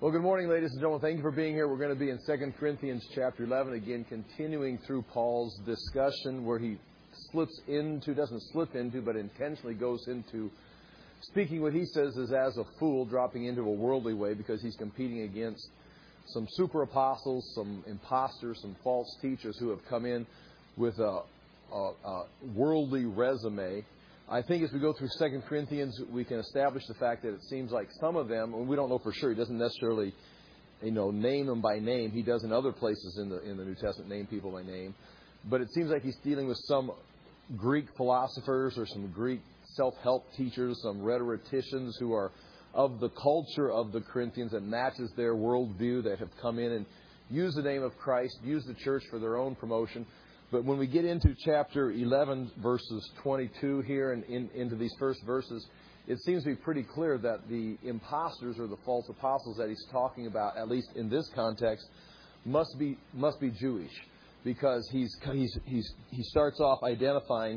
Well, good morning, ladies and gentlemen. Thank you for being here. We're going to be in 2 Corinthians chapter 11, again, continuing through Paul's discussion where he doesn't slip into, but intentionally goes into speaking what he says is as a fool, dropping into a worldly way because he's competing against some super apostles, some imposters, some false teachers who have come in with a worldly resume. I think as we go through 2 Corinthians, we can establish the fact that it seems like some of them, and we don't know for sure, he doesn't necessarily, name them by name. He does in other places in the New Testament name people by name. But it seems like he's dealing with some Greek philosophers or some Greek self-help teachers, some rhetoricians who are of the culture of the Corinthians that matches their worldview, that have come in and used the name of Christ, used the church for their own promotion. But when we get into chapter 11, verses 22 here and into these first verses, it seems to be pretty clear that the imposters or the false apostles that he's talking about, at least in this context, must be Jewish, because he starts off identifying,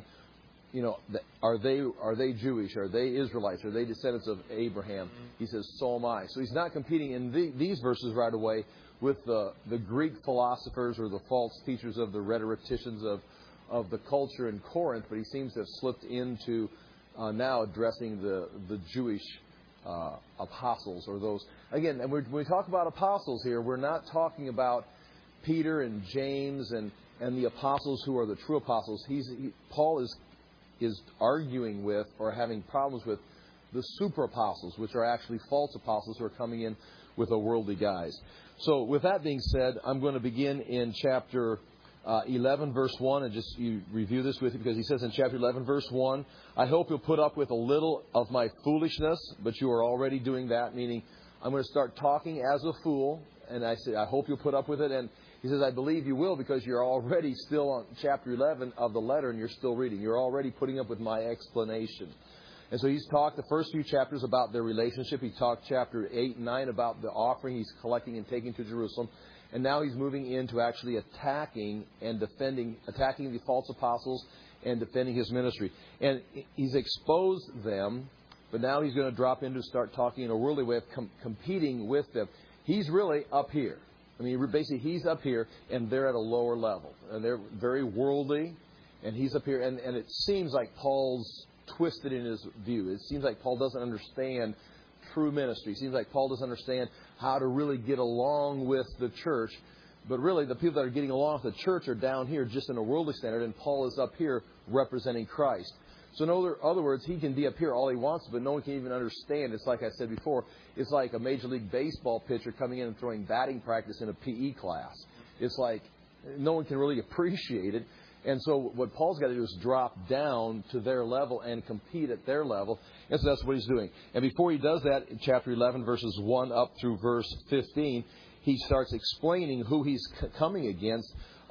are they Jewish? Are they Israelites? Are they descendants of Abraham? He says, so am I. So he's not competing in these verses right away with the Greek philosophers or the false teachers of the rhetoricians of the culture in Corinth, but he seems to have slipped into now addressing the Jewish apostles, or those. Again, and when we talk about apostles here, we're not talking about Peter and James and the apostles who are the true apostles. Paul is arguing with or having problems with the super apostles, which are actually false apostles who are coming in with a worldly guise. So with that being said, I'm going to begin in chapter 11, verse 1, and just you review this with you, because he says in chapter 11, verse 1, I hope you'll put up with a little of my foolishness, but you are already doing that, meaning I'm going to start talking as a fool, and I say, I hope you'll put up with it, and he says, I believe you will, because you're already still on chapter 11 of the letter, and you're still reading. You're already putting up with my explanation. And so he's talked the first few chapters about their relationship. He talked chapter 8 and 9 about the offering he's collecting and taking to Jerusalem. And now he's moving into actually attacking the false apostles and defending his ministry. And he's exposed them, but now he's going to drop into start talking in a worldly way of competing with them. He's really up here. I mean, basically he's up here and they're at a lower level. And they're very worldly, and he's up here. And it seems like Paul's twisted in his view. It seems like Paul doesn't understand true ministry. It seems like Paul doesn't understand how to really get along with the church. But really, the people that are getting along with the church are down here just in a worldly standard, and Paul is up here representing Christ. So in other words, he can be up here all he wants, but no one can even understand. It's like I said before, it's like a Major League Baseball pitcher coming in and throwing batting practice in a PE class. It's like no one can really appreciate it. And so what Paul's got to do is drop down to their level and compete at their level. And so that's what he's doing. And before he does that, in chapter 11, verses 1 up through verse 15, he starts explaining who he's coming against.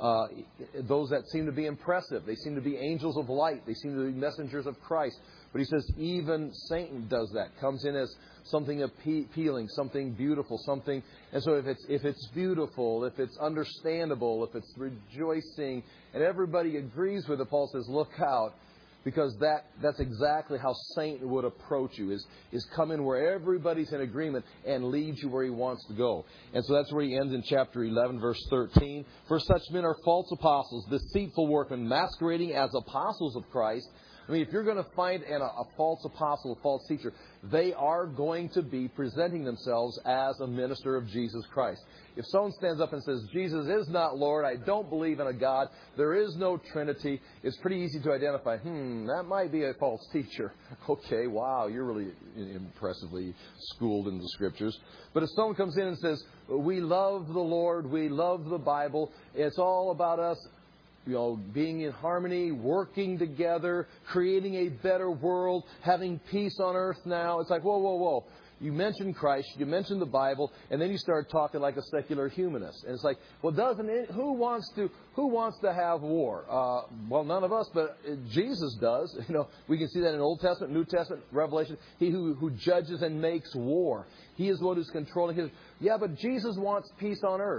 Those that seem to be impressive. They seem to be angels of light. They seem to be messengers of Christ. But he says even Satan does that. Comes in as something appealing, something beautiful, something. And so if it's beautiful, if it's understandable, if it's rejoicing, and everybody agrees with it, Paul says, look out, because that's exactly how Satan would approach you, is come in where everybody's in agreement and lead you where he wants to go. And so that's where he ends in chapter 11, verse 13. For such men are false apostles, deceitful workmen, masquerading as apostles of Christ. I mean, if you're going to find a false apostle, a false teacher, they are going to be presenting themselves as a minister of Jesus Christ. If someone stands up and says, Jesus is not Lord, I don't believe in a God, there is no Trinity, it's pretty easy to identify, that might be a false teacher. Okay, wow, you're really impressively schooled in the Scriptures. But if someone comes in and says, we love the Lord, we love the Bible, it's all about us, being in harmony, working together, creating a better world, having peace on earth now. It's like, whoa. You mentioned Christ, you mentioned the Bible, and then you start talking like a secular humanist. And it's like, well, who wants to have war? Well, none of us, but Jesus does. We can see that in Old Testament, New Testament, Revelation. He who judges and makes war. He is the one who's controlling his. Yeah, but Jesus wants peace on earth.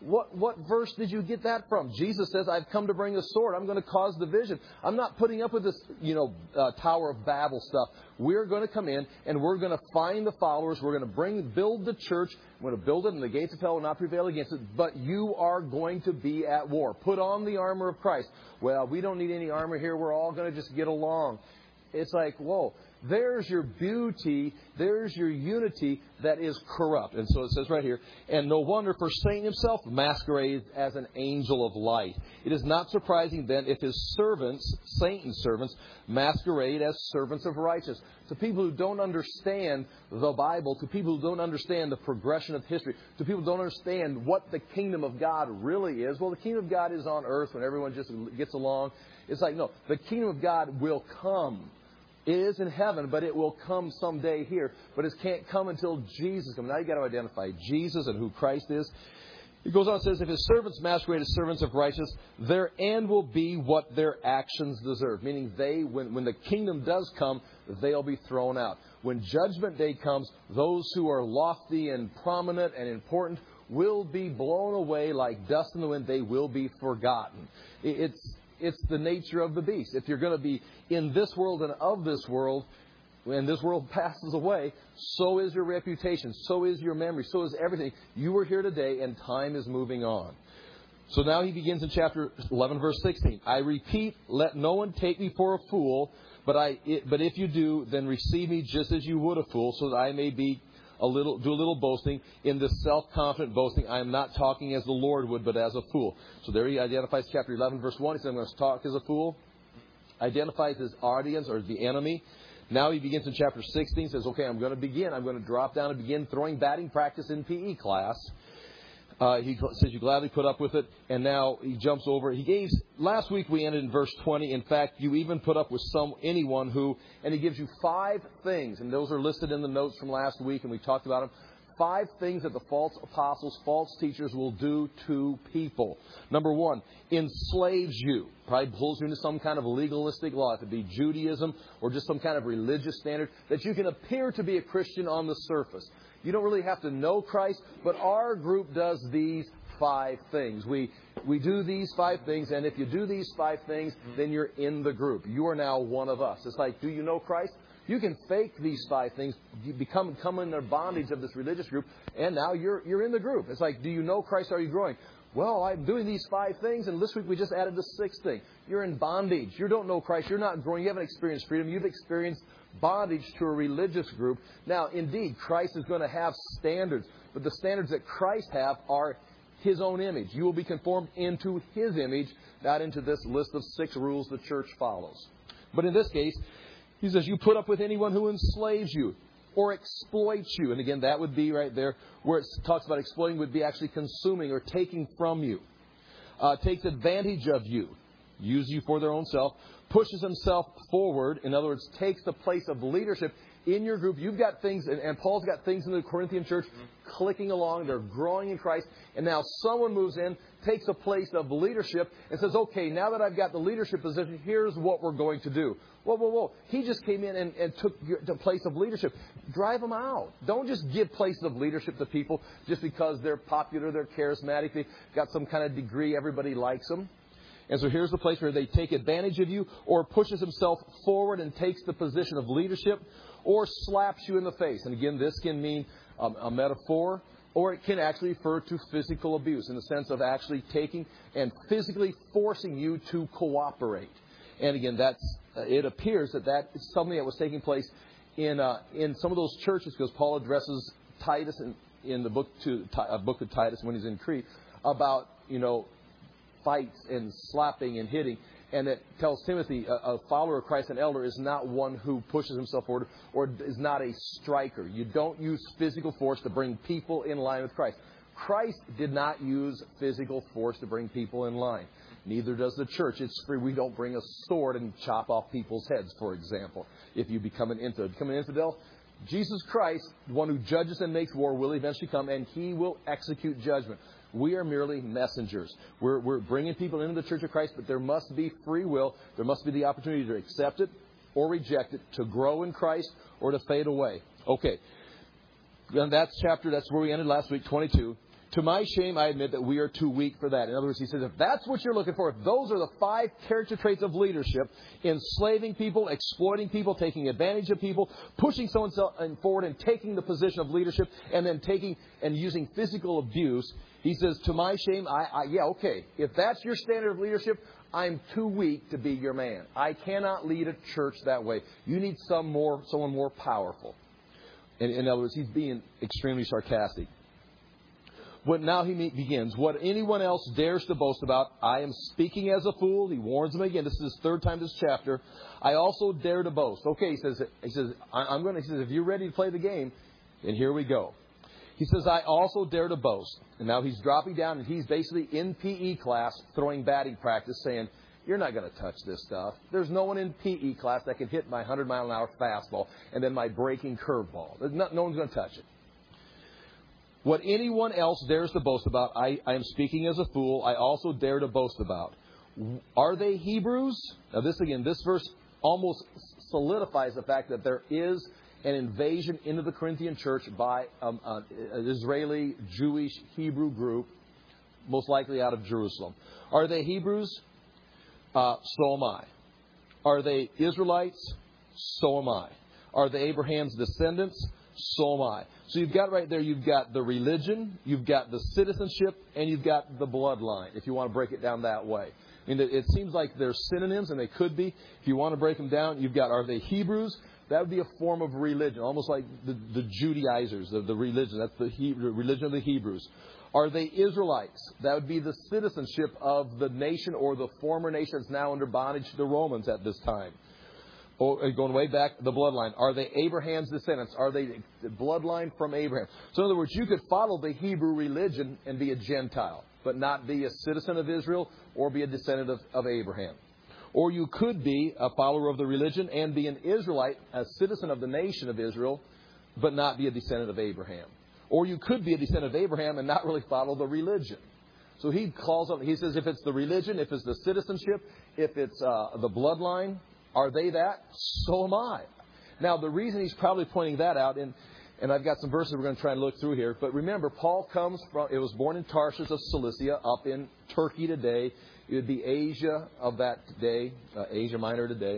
What verse did you get that from? Jesus says, I've come to bring a sword. I'm going to cause division. I'm not putting up with this, Tower of Babel stuff. We're going to come in and we're going to find the followers. We're going to build the church. We're going to build it and the gates of hell will not prevail against it. But you are going to be at war. Put on the armor of Christ. Well, we don't need any armor here. We're all going to just get along. It's like, whoa. There's your beauty, there's your unity that is corrupt. And so it says right here, and no wonder, for Satan himself masquerades as an angel of light. It is not surprising then if his servants, Satan's servants, masquerade as servants of righteousness. To people who don't understand the Bible, to people who don't understand the progression of history, to people who don't understand what the kingdom of God really is. Well, the kingdom of God is on earth when everyone just gets along. It's like, no, the kingdom of God will come. It is in heaven, but it will come someday here. But it can't come until Jesus comes. Now you've got to identify Jesus and who Christ is. It goes on and says, if his servants masquerade as servants of righteousness, their end will be what their actions deserve. Meaning when the kingdom does come, they'll be thrown out. When judgment day comes, those who are lofty and prominent and important will be blown away like dust in the wind. They will be forgotten. It's the nature of the beast. If you're going to be in this world and of this world, when this world passes away, so is your reputation, so is your memory, so is everything. You were here today and time is moving on. So now he begins in chapter 11, verse 16. I repeat, let no one take me for a fool, but if you do, then receive me just as you would a fool, so that I may do a little boasting. In this self-confident boasting, I am not talking as the Lord would, but as a fool. So there he identifies chapter 11, verse 1. He says, I'm going to talk as a fool. Identifies his audience or the enemy. Now he begins in chapter 16. Says, okay, I'm going to begin. I'm going to drop down and begin throwing batting practice in PE class. He says, you gladly put up with it. And now he jumps over. Last week we ended in verse 20. In fact, you even put up with anyone who, and he gives you 5 things. And those are listed in the notes from last week, and we talked about them. 5 things that the false apostles, false teachers will do to people. Number 1, enslaves you. Probably pulls you into some kind of legalistic law. It could be Judaism or just some kind of religious standard that you can appear to be a Christian on the surface. You don't really have to know Christ, but our group does these 5 things. We do these 5 things, and if you do these 5 things, then you're in the group. You are now one of us. It's like, do you know Christ? You can fake these 5 things, you come in the bondage of this religious group, and now you're in the group. It's like, do you know Christ? Are you growing? Well, I'm doing these 5 things, and this week we just added the 6th thing. You're in bondage. You don't know Christ. You're not growing. You haven't experienced freedom. You've experienced bondage to a religious group. Now, indeed, Christ is going to have standards, but the standards that Christ have are His own image. You will be conformed into His image, not into this list of 6 rules the church follows. But in this case, he says, you put up with anyone who enslaves you or exploits you. And again, that would be right there where it talks about exploiting would be actually consuming or taking from you. Takes advantage of you. Uses you for their own self. Pushes himself forward. In other words, takes the place of leadership in your group. You've got things, and Paul's got things in the Corinthian church clicking along. They're growing in Christ. And now someone moves in, takes a place of leadership, and says, okay, now that I've got the leadership position, here's what we're going to do. Whoa. He just came in and took the place of leadership. Drive them out. Don't just give places of leadership to people just because they're popular, they're charismatic, they've got some kind of degree, everybody likes them. And so here's the place where they take advantage of you, or pushes himself forward and takes the position of leadership, or slaps you in the face. And again, this can mean a metaphor, or it can actually refer to physical abuse in the sense of actually taking and physically forcing you to cooperate. And again, it appears that is something that was taking place in some of those churches, because Paul addresses Titus in the book of Titus when he's in Crete about fights and slapping and hitting. And it tells Timothy, a follower of Christ, an elder, is not one who pushes himself forward or is not a striker. You don't use physical force to bring people in line with Christ. Christ did not use physical force to bring people in line. Neither does the church. It's free. We don't bring a sword and chop off people's heads, for example, if you become an infidel. Jesus Christ, the one who judges and makes war, will eventually come, and He will execute judgment. We are merely messengers. We're bringing people into the Church of Christ, but there must be free will. There must be the opportunity to accept it or reject it, to grow in Christ or to fade away. Okay. And that's where we ended last week, 22. To my shame, I admit that we are too weak for that. In other words, he says, if that's what you're looking for, if those are the 5 character traits of leadership, enslaving people, exploiting people, taking advantage of people, pushing someone forward and taking the position of leadership, and then taking and using physical abuse, he says, to my shame, yeah, okay. If that's your standard of leadership, I'm too weak to be your man. I cannot lead a church that way. You need someone more powerful. In other words, he's being extremely sarcastic. Now he begins, what anyone else dares to boast about, I am speaking as a fool. He warns them again. This is his 3rd time this chapter. I also dare to boast. Okay, he says, if you're ready to play the game, then here we go. He says, I also dare to boast. And now he's dropping down and he's basically in PE class throwing batting practice saying, you're not going to touch this stuff. There's no one in PE class that can hit my 100-mile-an-hour fastball and then my breaking curveball. No one's going to touch it. What anyone else dares to boast about, I am speaking as a fool, I also dare to boast about. Are they Hebrews? Now this verse almost solidifies the fact that there is an invasion into the Corinthian church by an Israeli, Jewish, Hebrew group, most likely out of Jerusalem. Are they Hebrews? So am I. Are they Israelites? So am I. Are they Abraham's descendants? So am I. So you've got right there, you've got the religion, you've got the citizenship, and you've got the bloodline, if you want to break it down that way. I mean, it seems like they're synonyms, and they could be. If you want to break them down, you've got, are they Hebrews? That would be a form of religion, almost like the Judaizers, the religion. That's the religion of the Hebrews. Are they Israelites? That would be the citizenship of the nation or the former nation that's now under bondage to the Romans at this time. Or going way back, the bloodline. Are they Abraham's descendants? Are they the bloodline from Abraham? So in other words, you could follow the Hebrew religion and be a Gentile, but not be a citizen of Israel or be a descendant of Abraham. Or you could be a follower of the religion and be an Israelite, a citizen of the nation of Israel, but not be a descendant of Abraham. Or you could be a descendant of Abraham and not really follow the religion. So he says if it's the religion, if it's the citizenship, if it's the bloodline, are they that? So am I. Now, the reason he's probably pointing that out, and I've got some verses we're going to try and look through here, but remember, Paul it was born in Tarshish of Cilicia, up in Turkey today. It would be Asia of that day, Asia Minor today.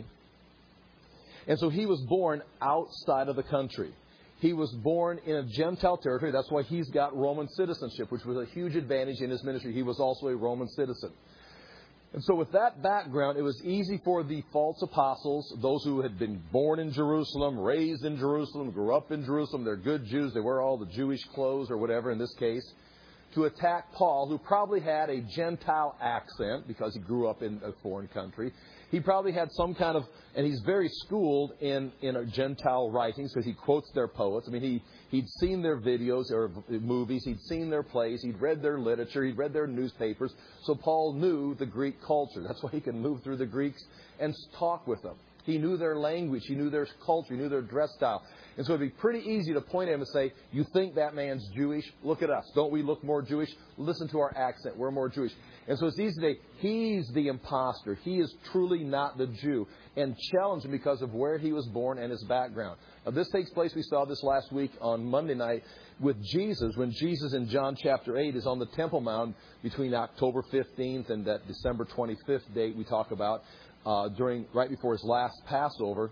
And so he was born outside of the country. He was born in a Gentile territory. That's why he's got Roman citizenship, which was a huge advantage in his ministry. He was also a Roman citizen. And so with that background, it was easy for the false apostles, those who had been born in Jerusalem, raised in Jerusalem, grew up in Jerusalem, they're good Jews, they wear all the Jewish clothes or whatever in this case, to attack Paul, who probably had a Gentile accent because he grew up in a foreign country. He probably had some kind of, and he's very schooled in Gentile writings because he quotes their poets. I mean, he'd seen their videos or movies. He'd seen their plays. He'd read their literature. He'd read their newspapers. So Paul knew the Greek culture. That's why he could move through the Greeks and talk with them. He knew their language. He knew their culture. He knew their dress style. And so it'd be pretty easy to point at him and say, you think that man's Jewish? Look at us. Don't we look more Jewish? Listen to our accent. We're more Jewish. And so it's easy to say, he's the imposter. He is truly not the Jew. And challenge him because of where he was born and his background. Now, this takes place, we saw this last week on Monday night, with Jesus, when Jesus in John chapter 8 is on the Temple Mount between October 15th and that December 25th date we talk about, right before his last Passover.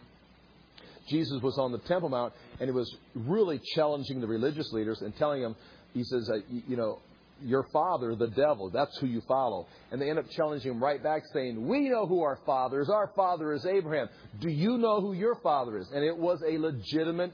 Jesus was on the Temple Mount, and he was really challenging the religious leaders and telling them, he says, your father, the devil, that's who you follow. And they end up challenging him right back, saying, we know who our father is. Our father is Abraham. Do you know who your father is? And it was a legitimate,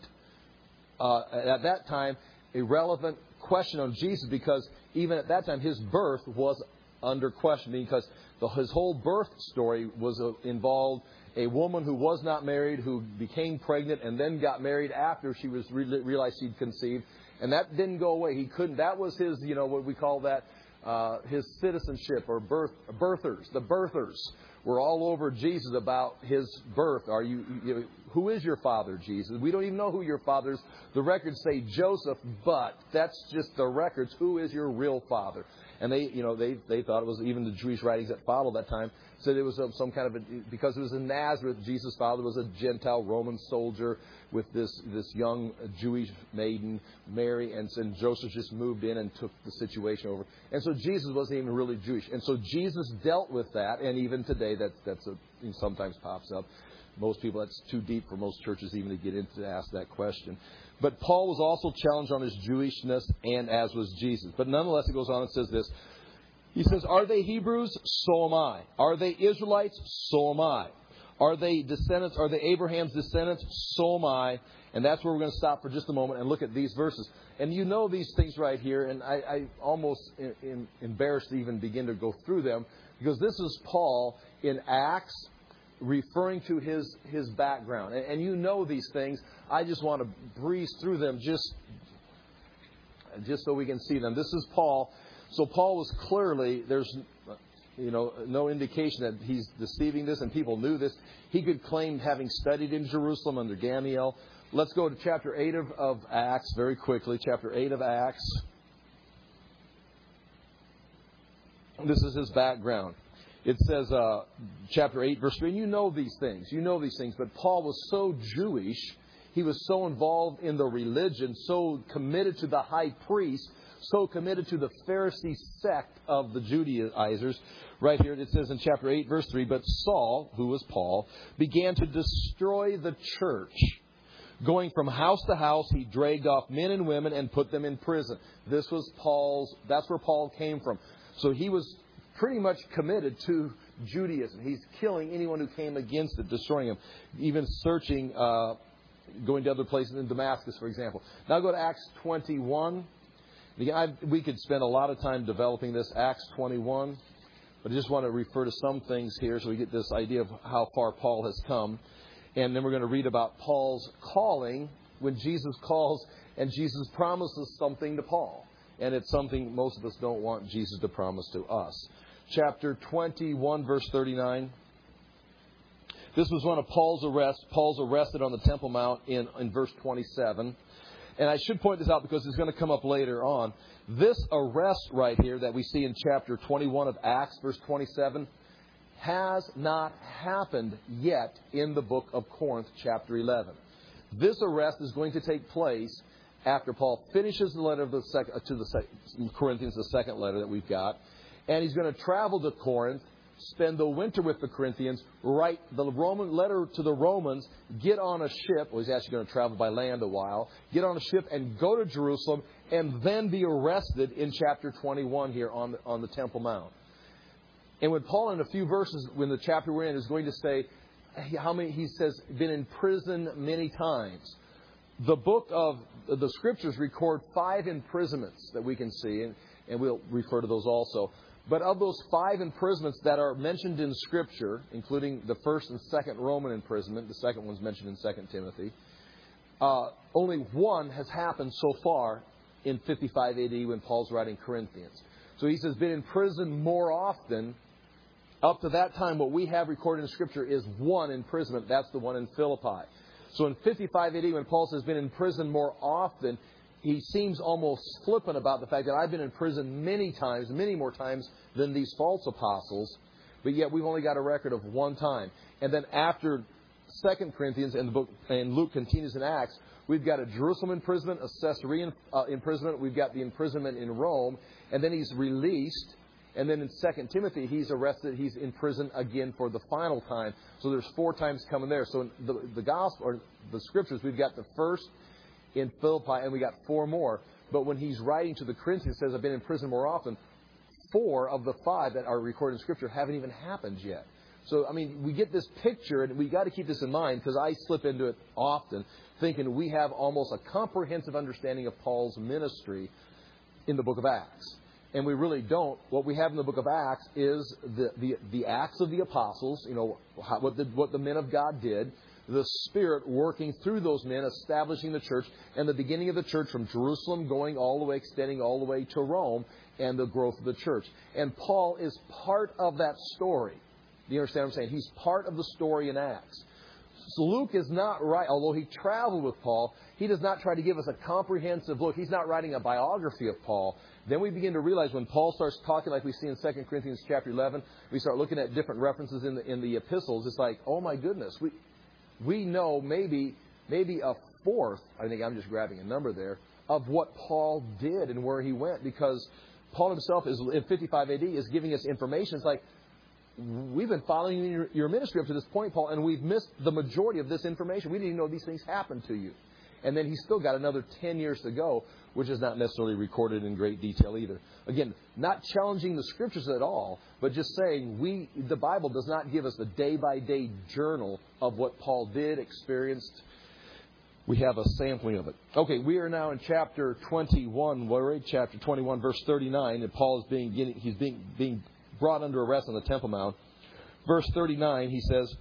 at that time, a relevant question on Jesus, because even at that time, his birth was under question, because his whole birth story was involved a woman who was not married, who became pregnant and then got married after she was realized she'd conceived. And that didn't go away. He couldn't. That was his, what we call that, his citizenship or birthers. The birthers were all over Jesus about his birth. who is your father, Jesus? We don't even know who your father is. The records say Joseph, but that's just the records. Who is your real father? And they thought it was, even the Jewish writings that followed that time said it was some kind of because it was in Nazareth. Jesus' father was a Gentile Roman soldier with this young Jewish maiden, Mary, and Joseph just moved in and took the situation over. And so Jesus wasn't even really Jewish. And so Jesus dealt with that, and even today sometimes pops up. Most people, that's too deep for most churches even to get into to ask that question. But Paul was also challenged on his Jewishness, and as was Jesus. But nonetheless, it goes on and says this. He says, are they Hebrews? So am I. Are they Israelites? So am I. Are they descendants? Are they Abraham's descendants? So am I. And that's where we're going to stop for just a moment and look at these verses. And you know these things right here, and I almost embarrassed to even begin to go through them, because this is Paul in Acts referring to his background. And you know these things. I just want to breeze through them just so we can see them. This is Paul. So Paul was clearly, there's no indication that he's deceiving this, and people knew this. He could claim having studied in Jerusalem under Gamaliel. Let's go to chapter 8 of Acts very quickly. Chapter 8 of Acts. This is his background. It says, chapter 8, verse 3, and you know these things. But Paul was so Jewish, he was so involved in the religion, so committed to the high priest, so committed to the Pharisee sect of the Judaizers. Right here it says in chapter 8, verse 3, but Saul, who was Paul, began to destroy the church. Going from house to house, he dragged off men and women and put them in prison. That's where Paul came from. So he was pretty much committed to Judaism. He's killing anyone who came against it, destroying them, even searching, going to other places in Damascus, for example. Now go to Acts 21. Again, we could spend a lot of time developing this, Acts 21, but I just want to refer to some things here so we get this idea of how far Paul has come. And then we're going to read about Paul's calling when Jesus calls, and Jesus promises something to Paul. And it's something most of us don't want Jesus to promise to us. Chapter 21, verse 39. This was one of Paul's arrests. Paul's arrested on the Temple Mount in verse 27. And I should point this out because it's going to come up later on. This arrest right here that we see in chapter 21 of Acts, verse 27, has not happened yet in the book of Corinth, chapter 11. This arrest is going to take place after Paul finishes the letter of to the Corinthians, the second letter that we've got. And he's going to travel to Corinth, spend the winter with the Corinthians, write the Roman letter to the Romans, get on a ship. Well, he's actually going to travel by land a while. Get on a ship and go to Jerusalem, and then be arrested in chapter 21 here on the Temple Mount. And when Paul, in a few verses, when the chapter we're in, is going to say how many, he says, been in prison many times. The book of the Scriptures record 5 imprisonments that we can see, and we'll refer to those also. But of those 5 imprisonments that are mentioned in Scripture, including the first and second Roman imprisonment, the second one's mentioned in 2 Timothy, only one has happened so far in 55 AD when Paul's writing Corinthians. So he says, been in prison more often. Up to that time, what we have recorded in Scripture is one imprisonment. That's the one in Philippi. So in 55 AD, when Paul says been in prison more often, he seems almost flippant about the fact that I've been in prison many times, many more times than these false apostles, but yet we've only got a record of one time. And then after 2 Corinthians and Luke continues in Acts, we've got a Jerusalem imprisonment, a Caesarea imprisonment, we've got the imprisonment in Rome, and then he's released. And then in 2 Timothy, he's arrested. He's in prison again for the final time. So there's 4 times coming there. So in the gospel or the Scriptures, we've got the first in Philippi, and we got 4 more. But when he's writing to the Corinthians, he says, I've been in prison more often. 4 of the 5 that are recorded in Scripture haven't even happened yet. So, I mean, we get this picture, and we got to keep this in mind, because I slip into it often, thinking we have almost a comprehensive understanding of Paul's ministry in the book of Acts. And we really don't. What we have in the book of Acts is the acts of the apostles, what the men of God did, the Spirit working through those men, establishing the church, and the beginning of the church from Jerusalem going all the way, extending all the way to Rome, and the growth of the church. And Paul is part of that story. Do you understand what I'm saying? He's part of the story in Acts. So Luke is not right, although he traveled with Paul, he does not try to give us a comprehensive look. He's not writing a biography of Paul. Then we begin to realize when Paul starts talking like we see in 2 Corinthians chapter 11, we start looking at different references in the epistles. It's like, oh my goodness, we know maybe a fourth, I think I'm just grabbing a number there, of what Paul did and where he went, because Paul himself is in 55 AD is giving us information. It's like, we've been following your ministry up to this point, Paul, and we've missed the majority of this information. We didn't even know these things happened to you. And then he's still got another 10 years to go, which is not necessarily recorded in great detail either. Again, not challenging the Scriptures at all, but just saying the Bible does not give us a day-by-day journal of what Paul did, experienced. We have a sampling of it. Okay, we are now in chapter 21. We're in chapter 21, verse 39, and Paul is being brought under arrest on the Temple Mount. Verse 39, he says,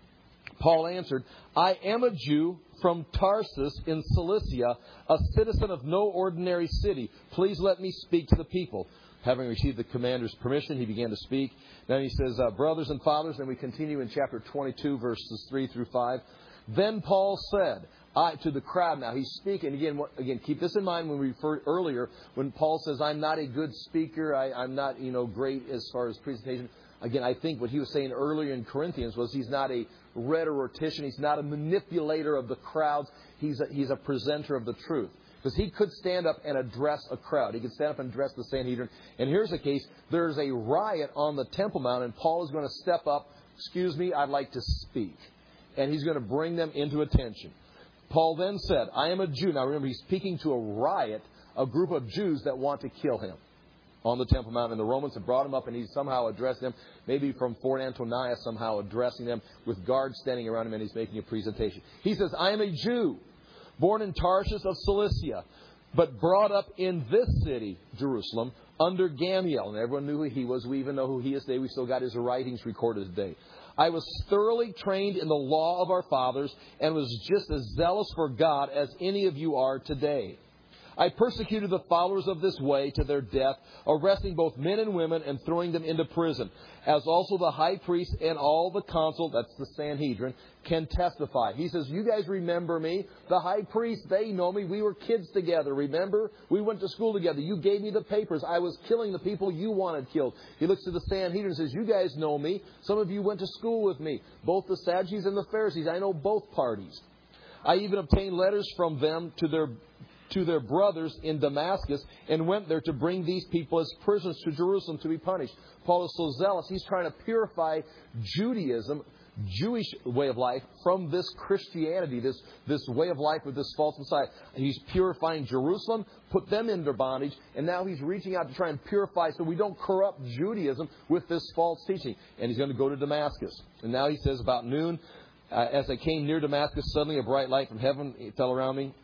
Paul answered, I am a Jew from Tarsus in Cilicia, a citizen of no ordinary city. Please let me speak to the people. Having received the commander's permission, he began to speak. Then he says, brothers and fathers, and we continue in chapter 22, verses 3 through 5. Then Paul said, to the crowd now, he's speaking. Again, keep this in mind when we referred earlier, when Paul says, I'm not a good speaker, I'm not, great as far as presentation. Again, I think what he was saying earlier in Corinthians was he's not a rhetorician, he's not a manipulator of the crowds, he's a presenter of the truth. Because he could stand up and address a crowd. He could stand up and address the Sanhedrin. And here's the case. There's a riot on the Temple Mount, and Paul is going to step up. Excuse me, I'd like to speak. And he's going to bring them into attention. Paul then said, I am a Jew. Now remember, he's speaking to a riot, a group of Jews that want to kill him on the Temple Mount. And the Romans have brought him up, and he's somehow addressed them, maybe from Fort Antonius, somehow addressing them with guards standing around him, and he's making a presentation. He says, I am a Jew, born in Tarsus of Cilicia, but brought up in this city, Jerusalem, under Gamaliel. And everyone knew who he was. We even know who he is today. We still got his writings recorded today. I was thoroughly trained in the law of our fathers and was just as zealous for God as any of you are today. I persecuted the followers of this way to their death, arresting both men and women and throwing them into prison, as also the high priest and all the council, that's the Sanhedrin, can testify. He says, you guys remember me? The high priest, they know me. We were kids together, remember? We went to school together. You gave me the papers. I was killing the people you wanted killed. He looks to the Sanhedrin and says, you guys know me. Some of you went to school with me. Both the Sadducees and the Pharisees. I know both parties. I even obtained letters from them to their brothers in Damascus and went there to bring these people as prisoners to Jerusalem to be punished. Paul is so zealous, he's trying to purify Judaism, Jewish way of life, from this Christianity, this way of life with this false Messiah. He's purifying Jerusalem, put them into bondage, and now he's reaching out to try and purify so we don't corrupt Judaism with this false teaching. And he's going to go to Damascus. And now he says, about noon, as I came near Damascus, suddenly a bright light from heaven fell around me.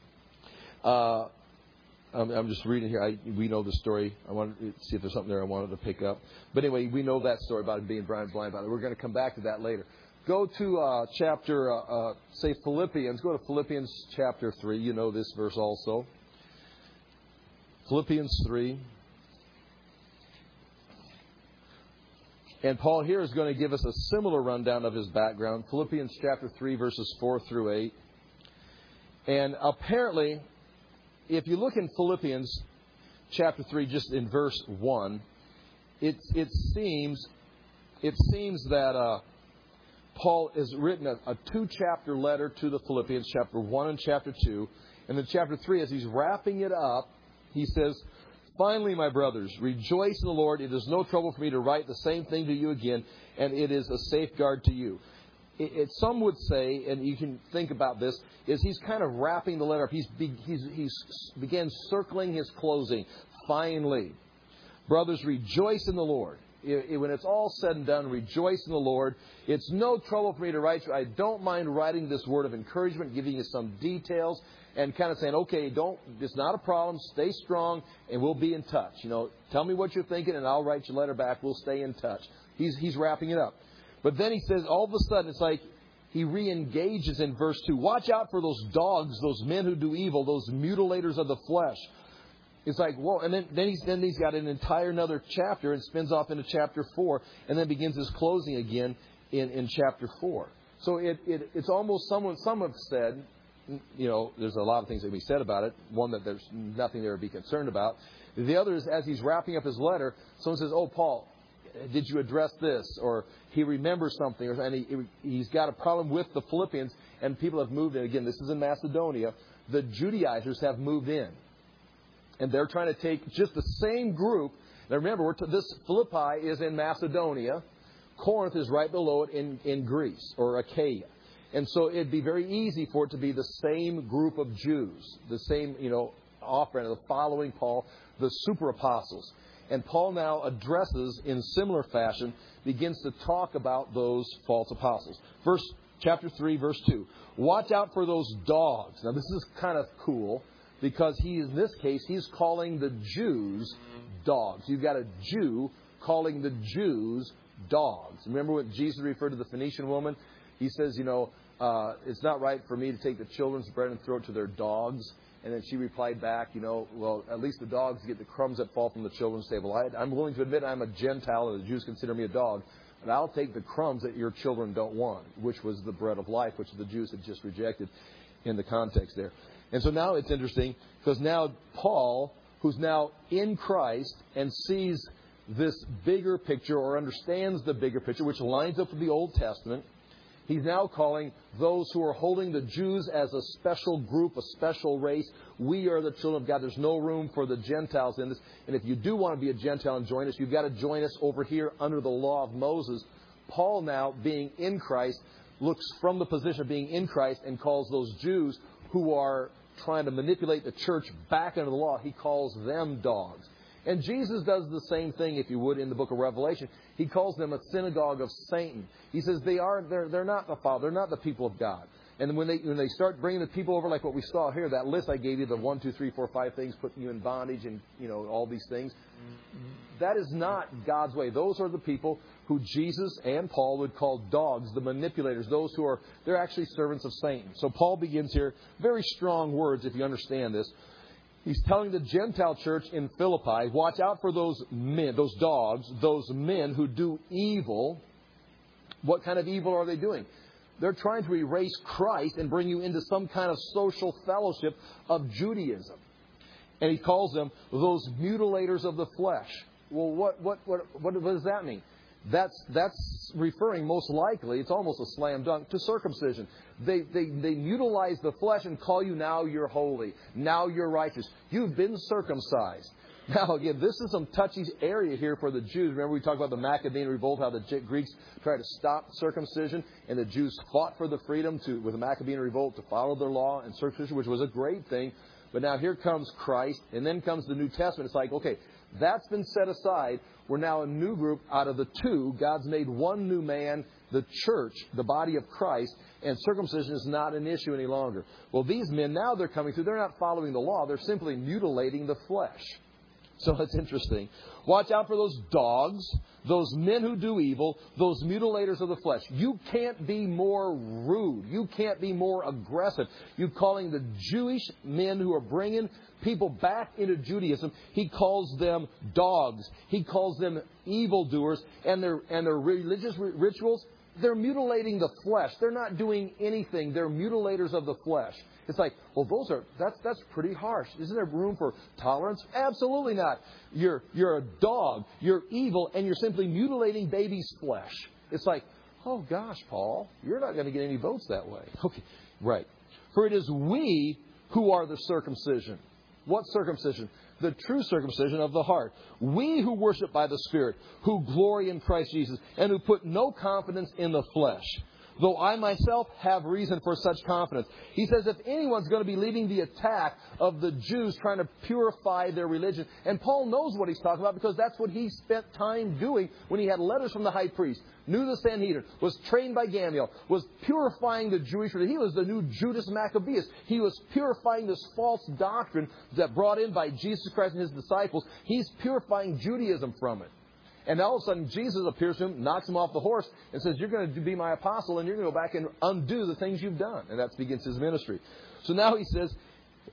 I'm just reading here. We know the story. I wanted to see if there's something there I wanted to pick up. But anyway, we know that story about him being blind by it. We're going to come back to that later. Go to Philippians. Go to Philippians chapter 3. You know this verse also. Philippians 3. And Paul here is going to give us a similar rundown of his background. Philippians chapter 3, verses 4 through 8. And apparently, if you look in Philippians chapter 3, just in verse 1, it seems that Paul has written a two-chapter letter to the Philippians, chapter 1 and chapter 2. And then chapter 3, as he's wrapping it up, he says, finally, my brothers, rejoice in the Lord. It is no trouble for me to write the same thing to you again, and it is a safeguard to you. Some would say, and you can think about this, is he's kind of wrapping the letter up. He's began circling his closing. Finally, brothers, rejoice in the Lord. When it's all said and done, rejoice in the Lord. It's no trouble for me to write you. I don't mind writing this word of encouragement, giving you some details, and kind of saying, okay, it's not a problem. Stay strong, and we'll be in touch. Tell me what you're thinking, and I'll write your letter back. We'll stay in touch. He's wrapping it up. But then he says, all of a sudden, it's like he re-engages in verse 2. Watch out for those dogs, those men who do evil, those mutilators of the flesh. It's like, whoa. And then he's got an entire another chapter and spins off into chapter 4 and then begins his closing again in chapter 4. So it's almost some have said, there's a lot of things that can be said about it. One, that there's nothing there to be concerned about. The other is, as he's wrapping up his letter, someone says, "Oh, Paul, did you address this?" Or he remembers something, and he's got a problem with the Philippians, and people have moved in. Again, this is in Macedonia. The Judaizers have moved in, and they're trying to take just the same group. Now remember, this Philippi is in Macedonia. Corinth is right below it in Greece, or Achaia. And so it'd be very easy for it to be the same group of Jews, the same, offering of following Paul, the super apostles. And Paul now addresses, in similar fashion, begins to talk about those false apostles. Chapter 3, verse 2. Watch out for those dogs. Now this is kind of cool, because in this case, he's calling the Jews dogs. You've got a Jew calling the Jews dogs. Remember when Jesus referred to the Phoenician woman? He says, it's not right for me to take the children's bread and throw it to their dogs. And then she replied back, well, at least the dogs get the crumbs that fall from the children's table. I'm willing to admit I'm a Gentile and the Jews consider me a dog, but I'll take the crumbs that your children don't want, which was the bread of life, which the Jews had just rejected in the context there. And so now it's interesting, because now Paul, who's now in Christ and sees this bigger picture, or understands the bigger picture, which lines up with the Old Testament, he's now calling those who are holding the Jews as a special group, a special race. We are the children of God. There's no room for the Gentiles in this. And if you do want to be a Gentile and join us, you've got to join us over here under the law of Moses. Paul now, being in Christ, looks from the position of being in Christ and calls those Jews who are trying to manipulate the church back under the law, he calls them dogs. And Jesus does the same thing, if you would, in the book of Revelation. He calls them a synagogue of Satan. He says they're not the Father, they're not the people of God. And when they start bringing the people over, like what we saw here, that list I gave you, the 1, 2, 3, 4, 5 things, putting you in bondage and all these things, that is not God's way. Those are the people who Jesus and Paul would call dogs, the manipulators, those who they're actually servants of Satan. So Paul begins here, very strong words if you understand this. He's telling the Gentile church in Philippi, watch out for those men, those dogs, those men who do evil. What kind of evil are they doing? They're trying to erase Christ and bring you into some kind of social fellowship of Judaism. And he calls them those mutilators of the flesh. Well, what does that mean? That's referring most likely, it's almost a slam dunk, to circumcision. They utilize the flesh and call you, now you're holy, now you're righteous. You've been circumcised. Now again, this is some touchy area here for the Jews. Remember we talked about the Maccabean revolt, how the Greeks tried to stop circumcision, and the Jews fought for the freedom with the Maccabean revolt to follow their law and circumcision, which was a great thing. But now here comes Christ, and then comes the New Testament. It's like, okay, that's been set aside. We're now a new group out of the two. God's made one new man, the church, the body of Christ, and circumcision is not an issue any longer. Well, these men, now they're coming through. They're not following the law. They're simply mutilating the flesh. So it's interesting. Watch out for those dogs, those men who do evil, those mutilators of the flesh. You can't be more rude. You can't be more aggressive. You're calling the Jewish men who are bringing people back into Judaism, he calls them dogs. He calls them evildoers. And their religious rituals, they're mutilating the flesh. They're not doing anything. They're mutilators of the flesh. It's like, well, that's pretty harsh. Isn't there room for tolerance? Absolutely not. You're a dog. You're evil, and you're simply mutilating baby's flesh. It's like, oh gosh, Paul, you're not going to get any votes that way. Okay, right. For it is we who are the circumcision. What circumcision? The true circumcision of the heart. We who worship by the Spirit, who glory in Christ Jesus, and who put no confidence in the flesh. Though I myself have reason for such confidence. He says if anyone's going to be leading the attack of the Jews trying to purify their religion, and Paul knows what he's talking about because that's what he spent time doing when he had letters from the high priest, knew the Sanhedrin, was trained by Gamaliel, was purifying the Jewish religion. He was the new Judas Maccabeus. He was purifying this false doctrine that brought in by Jesus Christ and his disciples. He's purifying Judaism from it. And all of a sudden, Jesus appears to him, knocks him off the horse, and says, you're going to be my apostle, and you're going to go back and undo the things you've done. And that begins his ministry. So now he says,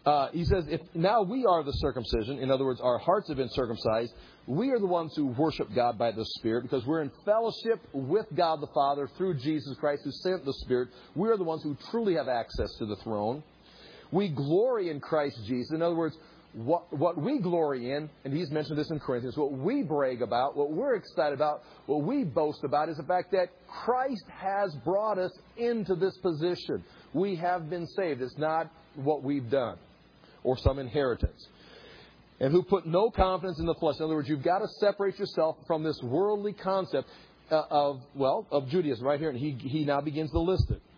He says, if now we are the circumcision, in other words, our hearts have been circumcised, we are the ones who worship God by the Spirit because we're in fellowship with God the Father through Jesus Christ who sent the Spirit. We are the ones who truly have access to the throne. We glory in Christ Jesus. In other words, what we glory in, and he's mentioned this in Corinthians, what we brag about, what we're excited about, what we boast about is the fact that Christ has brought us into this position. We have been saved. It's not what we've done or some inheritance. And who put no confidence in the flesh. In other words, you've got to separate yourself from this worldly concept of Judaism right here. And he now begins to list it.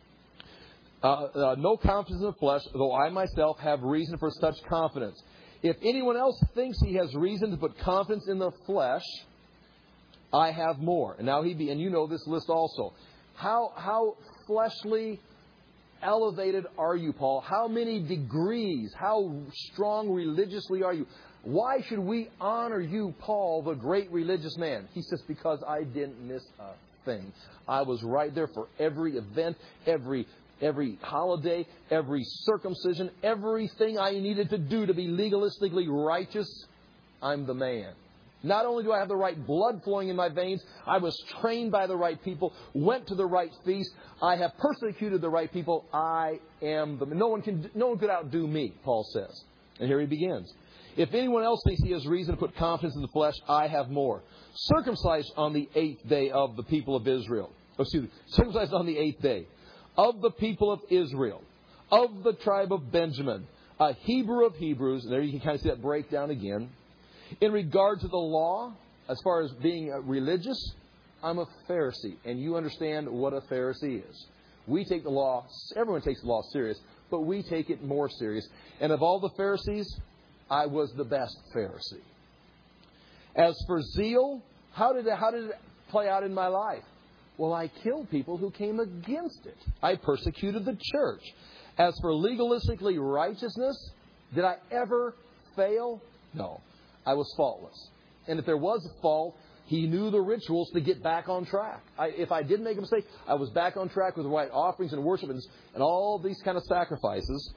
No confidence in the flesh, though I myself have reason for such confidence. If anyone else thinks he has reason to put confidence in the flesh, I have more. And now and you know this list also. How fleshly elevated are you, Paul? How many degrees? How strong religiously are you? Why should we honor you, Paul, the great religious man? He says, because I didn't miss a thing. I was right there for every event, every holiday, every circumcision, everything I needed to do to be legalistically righteous. I'm the man. Not only do I have the right blood flowing in my veins, I was trained by the right people, went to the right feast, I have persecuted the right people. I am the man. No one could outdo me, Paul says. And here he begins. If anyone else thinks he has reason to put confidence in the flesh, I have more. Circumcised on the 8th day of the people of Israel. Circumcised on the 8th day of the people of Israel, of the tribe of Benjamin, a Hebrew of Hebrews. And there you can kind of see that breakdown again. In regard to the law, as far as being religious, I'm a Pharisee. And you understand what a Pharisee is. We take the law, everyone takes the law serious, but we take it more serious. And of all the Pharisees, I was the best Pharisee. As for zeal, how did it play out in my life? Well, I killed people who came against it. I persecuted the church. As for legalistically righteousness, did I ever fail? No. I was faultless. And if there was a fault, he knew the rituals to get back on track. If I did make a mistake, I was back on track with the right offerings and worship and all these kind of sacrifices.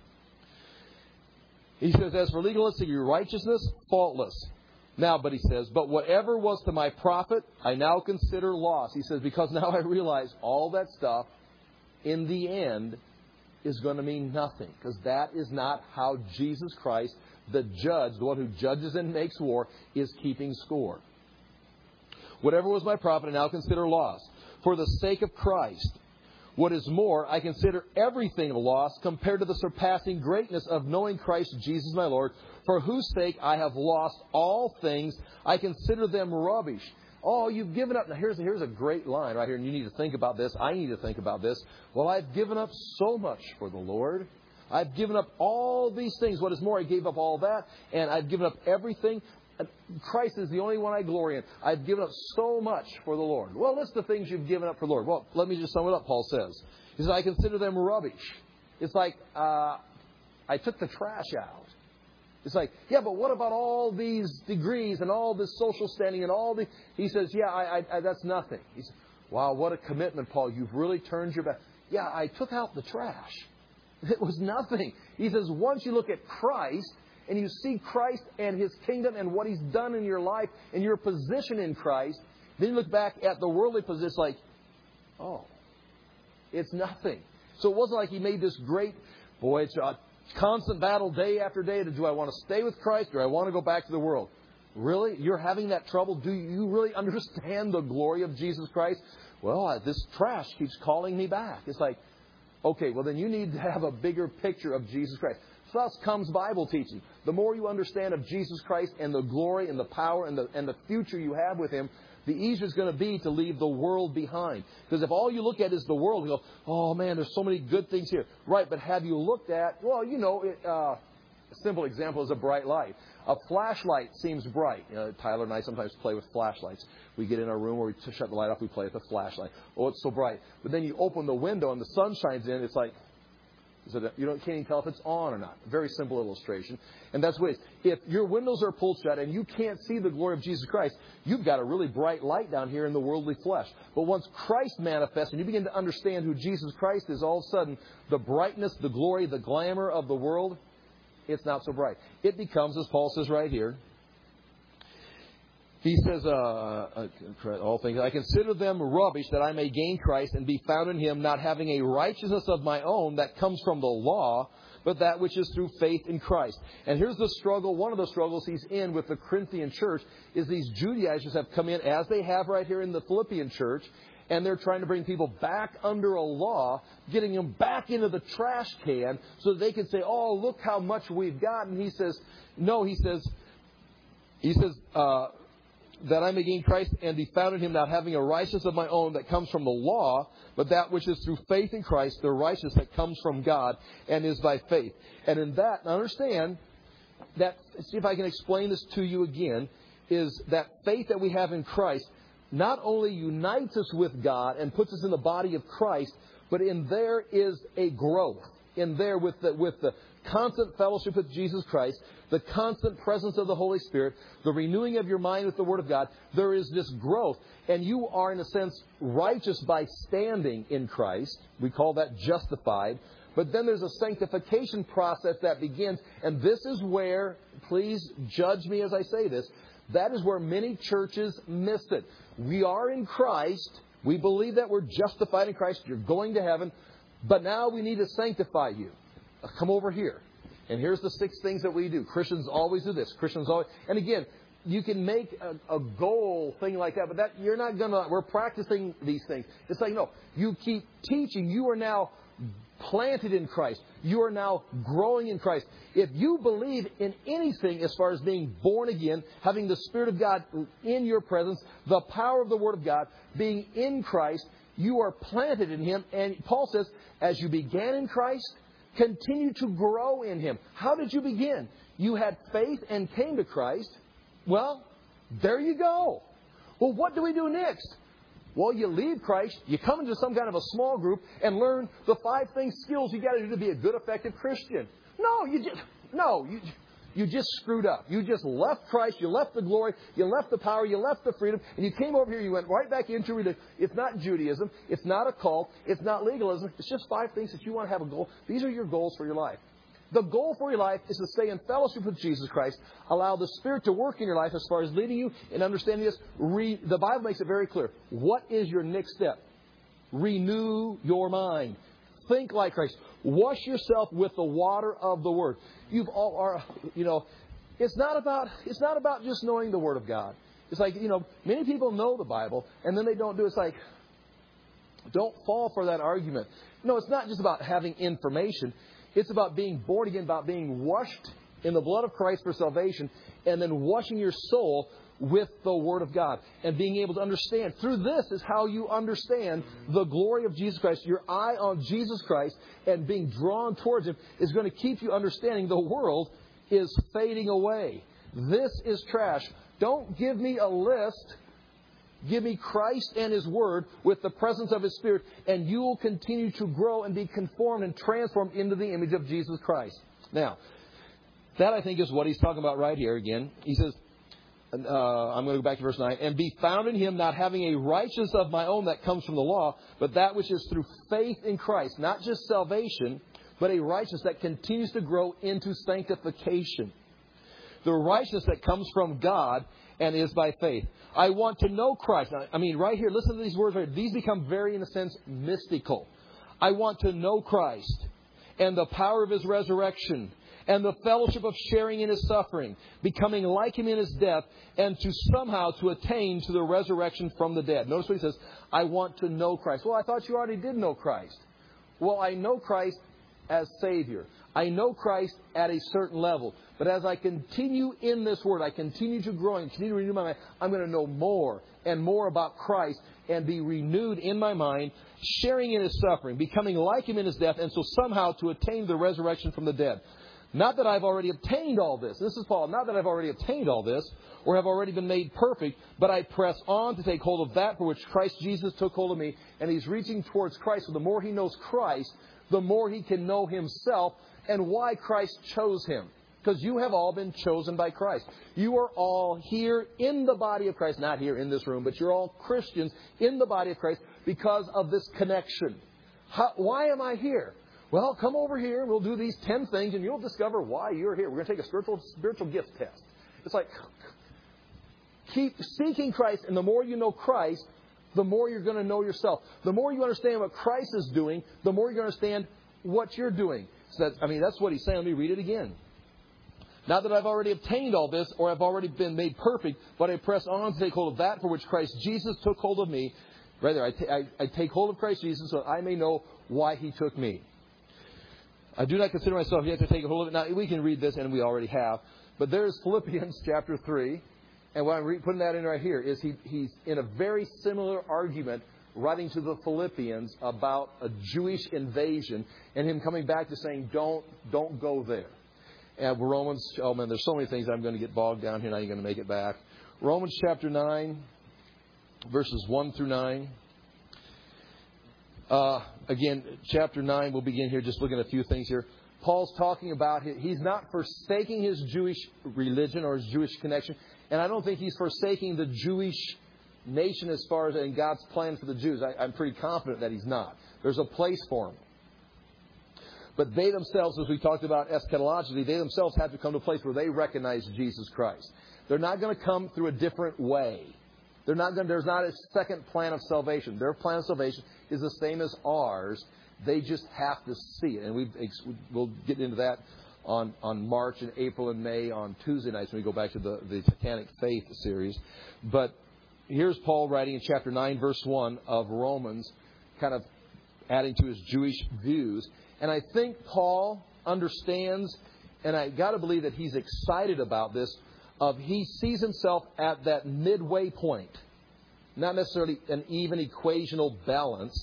He says, as for legalistic righteousness, faultless. Now, but he says, but whatever was to my profit, I now consider loss. He says, because now I realize all that stuff, in the end, is going to mean nothing. Because that is not how Jesus Christ, the judge, the one who judges and makes war, is keeping score. Whatever was my profit, I now consider loss. For the sake of Christ. What is more, I consider everything a loss compared to the surpassing greatness of knowing Christ Jesus my Lord, for whose sake I have lost all things. I consider them rubbish. Oh, you've given up. Now, here's a great line right here, and you need to think about this. I need to think about this. Well, I've given up so much for the Lord. I've given up all these things. What is more, I gave up all that, and I've given up everything. Christ is the only one I glory in. I've given up so much for the Lord. Well, list the things you've given up for the Lord. Well, let me just sum it up, Paul says. He says, I consider them rubbish. It's like I took the trash out. It's like, yeah, but what about all these degrees and all this social standing and all the... He says, yeah, I that's nothing. He says, wow, what a commitment, Paul. You've really turned your back. Yeah, I took out the trash. It was nothing. He says, once you look at Christ and you see Christ and His kingdom and what He's done in your life and your position in Christ, then you look back at the worldly position like, oh, it's nothing. So it wasn't like He made this great, boy, it's a constant battle day after day. Do I want to stay with Christ or do I want to go back to the world? Really? You're having that trouble? Do you really understand the glory of Jesus Christ? Well, this trash keeps calling me back. It's like, okay, well then you need to have a bigger picture of Jesus Christ. Thus comes Bible teaching. The more you understand of Jesus Christ and the glory and the power and the future you have with Him, the easier it's going to be to leave the world behind. Because if all you look at is the world, you go, oh man, there's so many good things here. Right, but have you looked at, well, you know, a simple example is a bright light. A flashlight seems bright. You know, Tyler and I sometimes play with flashlights. We get in our room where we shut the light off, we play with the flashlight. Oh, it's so bright. But then you open the window and the sun shines in, it's like, can't even tell if it's on or not. Very simple illustration. And that's what it is. If your windows are pulled shut and you can't see the glory of Jesus Christ, you've got a really bright light down here in the worldly flesh. But once Christ manifests and you begin to understand who Jesus Christ is, all of a sudden, the brightness, the glory, the glamour of the world it's not so bright. It becomes, as Paul says right here, he says, all things, I consider them rubbish that I may gain Christ and be found in Him, not having a righteousness of my own that comes from the law, but that which is through faith in Christ. And here's the struggle. One of the struggles he's in with the Corinthian church is these Judaizers have come in, as they have right here in the Philippian church, and they're trying to bring people back under a law, getting them back into the trash can so that they can say, oh, look how much we've got. And he says, no, he says, that I may gain Christ and be found in Him, not having a righteousness of my own that comes from the law, but that which is through faith in Christ, the righteousness that comes from God and is by faith. And in that, understand that, see if I can explain this to you again, is that faith that we have in Christ not only unites us with God and puts us in the body of Christ, but in there is a growth. In there with the constant fellowship with Jesus Christ, the constant presence of the Holy Spirit, the renewing of your mind with the Word of God, there is this growth. And you are, in a sense, righteous by standing in Christ. We call that justified. But then there's a sanctification process that begins. And this is where, please judge me as I say this, that is where many churches miss it. We are in Christ. We believe that we're justified in Christ. You're going to heaven. But now we need to sanctify you. Come over here. And here's the 6 things that we do. Christians always do this. Christians always... And again, you can make a goal thing like that, but that you're not going to... We're practicing these things. It's like, no, you keep teaching. You are now planted in Christ. You are now growing in Christ. If you believe in anything as far as being born again, having the Spirit of God in your presence, the power of the Word of God, being in Christ, you are planted in Him. And Paul says, as you began in Christ, continue to grow in Him. How did you begin? You had faith and came to Christ. Well, there you go. Well, what do we do next? Well, you leave Christ, you come into some kind of a small group and learn the 5 skills you got to do to be a good, effective Christian. You just screwed up. You just left Christ, you left the glory, you left the power, you left the freedom, and you came over here, you went right back into religion. It's not Judaism, it's not a cult, it's not legalism. It's just 5 things that you want to have a goal. These are your goals for your life. The goal for your life is to stay in fellowship with Jesus Christ. Allow the Spirit to work in your life as far as leading you and understanding this. The Bible makes it very clear. What is your next step? Renew your mind. Think like Christ. Wash yourself with the water of the Word. It's not about just knowing the Word of God. It's like, many people know the Bible and then they don't do it. It's like, don't fall for that argument. No, it's not just about having information. It's about being born again, about being washed in the blood of Christ for salvation, and then washing your soul with the Word of God and being able to understand. Through this is how you understand the glory of Jesus Christ. Your eye on Jesus Christ and being drawn towards Him is going to keep you understanding the world is fading away. This is trash. Don't give me a list. Give me Christ and His Word with the presence of His Spirit, and you will continue to grow and be conformed and transformed into the image of Jesus Christ. Now, that I think is what he's talking about right here again. He says, I'm going to go back to verse 9, and be found in Him, not having a righteousness of my own that comes from the law, but that which is through faith in Christ. Not just salvation, but a righteousness that continues to grow into sanctification. The righteousness that comes from God and is by faith. I want to know Christ. I mean, right here, listen to these words. Right here. These become very, in a sense, mystical. I want to know Christ and the power of His resurrection and the fellowship of sharing in His suffering, becoming like Him in His death, and to somehow to attain to the resurrection from the dead. Notice what he says. I want to know Christ. Well, I thought you already did know Christ. Well, I know Christ as Savior. I know Christ at a certain level. But as I continue in this Word, I continue to grow and continue to renew my mind, I'm going to know more and more about Christ and be renewed in my mind, sharing in His suffering, becoming like Him in His death, and so somehow to attain the resurrection from the dead. Not that I've already obtained all this. This is Paul. Not that I've already obtained all this or have already been made perfect, but I press on to take hold of that for which Christ Jesus took hold of me. And he's reaching towards Christ. So the more he knows Christ, the more he can know himself and why Christ chose him. Because you have all been chosen by Christ. You are all here in the body of Christ. Not here in this room, but you're all Christians in the body of Christ because of this connection. Why am I here? Well, come over here and we'll do these 10 things and you'll discover why you're here. We're going to take a spiritual gift test. It's like, keep seeking Christ, and the more you know Christ, the more you're going to know yourself. The more you understand what Christ is doing, the more you understand what you're doing. So that's what he's saying. Let me read it again. Not that I've already obtained all this, or I've already been made perfect, but I press on to take hold of that for which Christ Jesus took hold of me. Rather, I take hold of Christ Jesus so that I may know why he took me. I do not consider myself yet to take hold of it. Now, we can read this, and we already have. But there's Philippians chapter 3. And what I'm putting that in right here is he's in a very similar argument writing to the Philippians about a Jewish invasion and him coming back to saying, don't go there. And Romans, oh man, there's so many things I'm going to get bogged down here. Now you're going to make it back. Romans chapter 9, verses 1 through 9. Again, chapter 9, we'll begin here just looking at a few things here. Paul's talking about he's not forsaking his Jewish religion or his Jewish connection. And I don't think he's forsaking the Jewish nation as far as in God's plan for the Jews. I'm pretty confident that he's not. There's a place for them. But they themselves, as we talked about eschatologically, they themselves have to come to a place where they recognize Jesus Christ. They're not going to come through a different way. There's not a second plan of salvation. Their plan of salvation is the same as ours. They just have to see it. And we'll get into that on March and April and May on Tuesday nights when we go back to the Titanic Faith series. But here's Paul writing in chapter 9, verse 1 of Romans, kind of adding to his Jewish views. And I think Paul understands, and I got to believe that he's excited about this, he sees himself at that midway point. Not necessarily an even equational balance,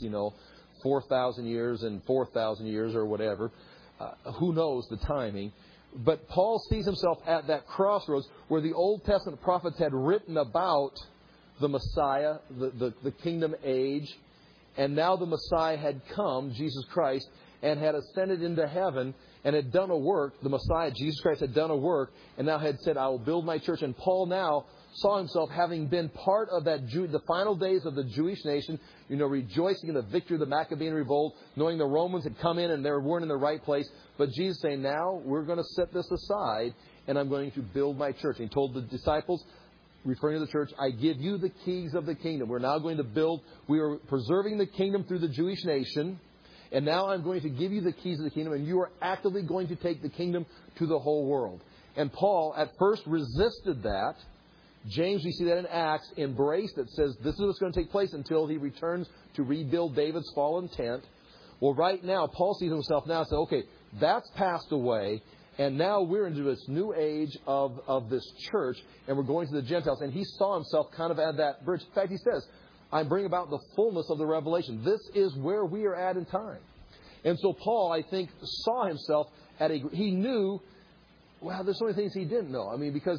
4,000 years and 4,000 years or whatever. Who knows the timing. But Paul sees himself at that crossroads where the Old Testament prophets had written about the Messiah, the kingdom age. And now the Messiah had come, Jesus Christ, and had ascended into heaven and had done a work. The Messiah, Jesus Christ, had done a work and now had said, I will build my church. And Paul now saw himself having been part of the final days of the Jewish nation, rejoicing in the victory of the Maccabean revolt, knowing the Romans had come in and they weren't in the right place. But Jesus saying, now we're going to set this aside and I'm going to build my church. And he told the disciples, referring to the church, I give you the keys of the kingdom. We're now going to build. We are preserving the kingdom through the Jewish nation. And now I'm going to give you the keys of the kingdom. And you are actively going to take the kingdom to the whole world. And Paul at first resisted that. James, we see that in Acts, embraced it, says this is what's going to take place until he returns to rebuild David's fallen tent. Well, right now, Paul sees himself now and says, okay, that's passed away, and now we're into this new age of this church, and we're going to the Gentiles. And he saw himself kind of at that bridge. In fact, he says, I bring about the fullness of the revelation. This is where we are at in time. And so Paul, I think, saw himself he knew. Well, there's so many things he didn't know. Because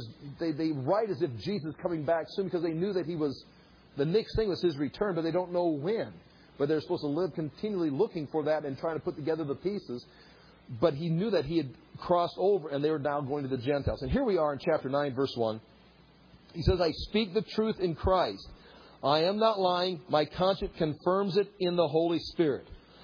they write as if Jesus is coming back soon because they knew that the next thing was his return, but they don't know when. But they're supposed to live continually looking for that and trying to put together the pieces. But he knew that he had crossed over and they were now going to the Gentiles. And here we are in chapter 9, verse 1. He says, I speak the truth in Christ. I am not lying. My conscience confirms it in the Holy Spirit.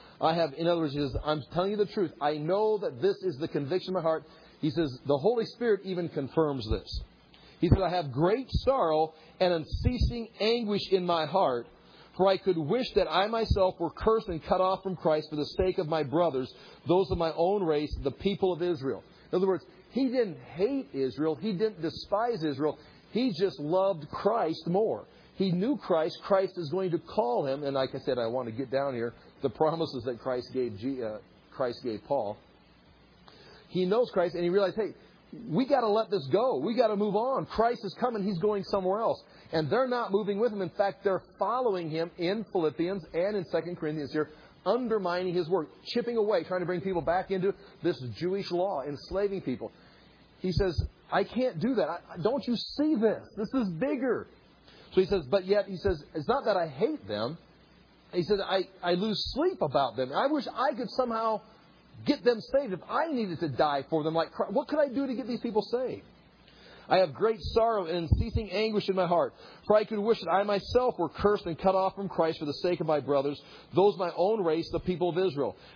In other words, he says, I'm telling you the truth. I know that this is the conviction of my heart. He says, the Holy Spirit even confirms this. He says, I have great sorrow and unceasing anguish in my heart, for I could wish that I myself were cursed and cut off from Christ for the sake of my brothers, those of my own race, the people of Israel. In other words, he didn't hate Israel. He didn't despise Israel. He just loved Christ more. He knew Christ. Christ is going to call him. And like I said, I want to get down here. The promises that Christ gave Paul. He knows Christ, and he realized, hey, we got to let this go. We got to move on. Christ is coming. He's going somewhere else. And they're not moving with him. In fact, they're following him in Philippians and in 2 Corinthians here, undermining his work, chipping away, trying to bring people back into this Jewish law, enslaving people. He says, I can't do that. Don't you see this? This is bigger. So he says, but yet, he says, it's not that I hate them. He says, I lose sleep about them. I wish I could somehow get them saved. If I needed to die for them, what could I do to get these people saved? I have great sorrow and unceasing anguish in my heart, for I could wish that I myself were cursed and cut off from Christ for the sake of my brothers, those of my own race, the people of Israel.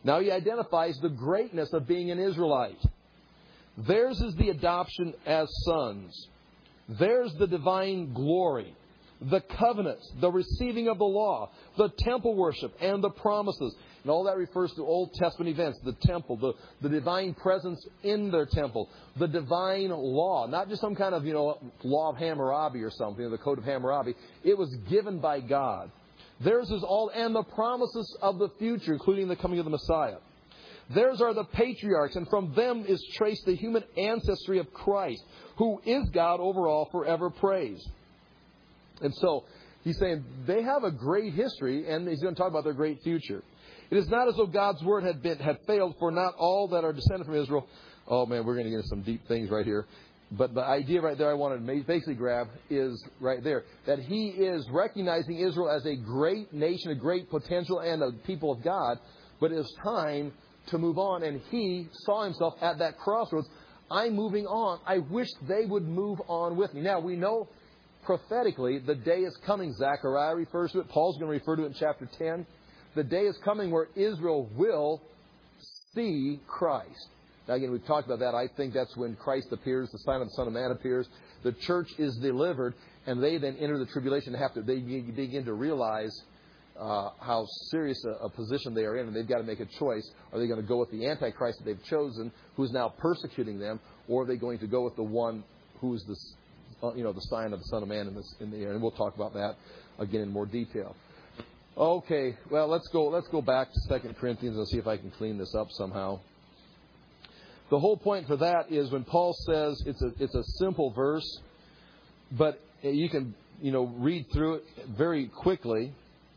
Now he identifies the greatness of being an Israelite. Theirs is the adoption as sons. Theirs the divine glory, the covenants, the receiving of the law, the temple worship, and the promises. And all that refers to Old Testament events, the temple, the divine presence in their temple, the divine law, not just some kind of, law of Hammurabi or something, the Code of Hammurabi. It was given by God. Theirs is all, and the promises of the future, including the coming of the Messiah. Theirs are the patriarchs, and from them is traced the human ancestry of Christ, who is God over all, forever praised. And so, he's saying they have a great history, and he's going to talk about their great future. It is not as though God's word had failed, for not all that are descended from Israel. Oh man, we're going to get into some deep things right here. But the idea right there I want to basically grab is right there. That he is recognizing Israel as a great nation, a great potential, and a people of God. But it is time to move on. And he saw himself at that crossroads. I'm moving on. I wish they would move on with me. Now, we know prophetically the day is coming. Zechariah refers to it. Paul's going to refer to it in chapter 10. The day is coming where Israel will see Christ. Now, again, we've talked about that. I think that's when Christ appears, the sign of the Son of Man appears. The church is delivered, and they then enter the tribulation. They begin to realize how serious a position they are in, and they've got to make a choice. Are they going to go with the Antichrist that they've chosen, who is now persecuting them, or are they going to go with the one who is the sign of the Son of Man in the air? And we'll talk about that again in more detail. Okay, well, let's go back to 2 Corinthians and see if I can clean this up somehow. The whole point for that is when Paul says it's a simple verse, but you can read through it very quickly.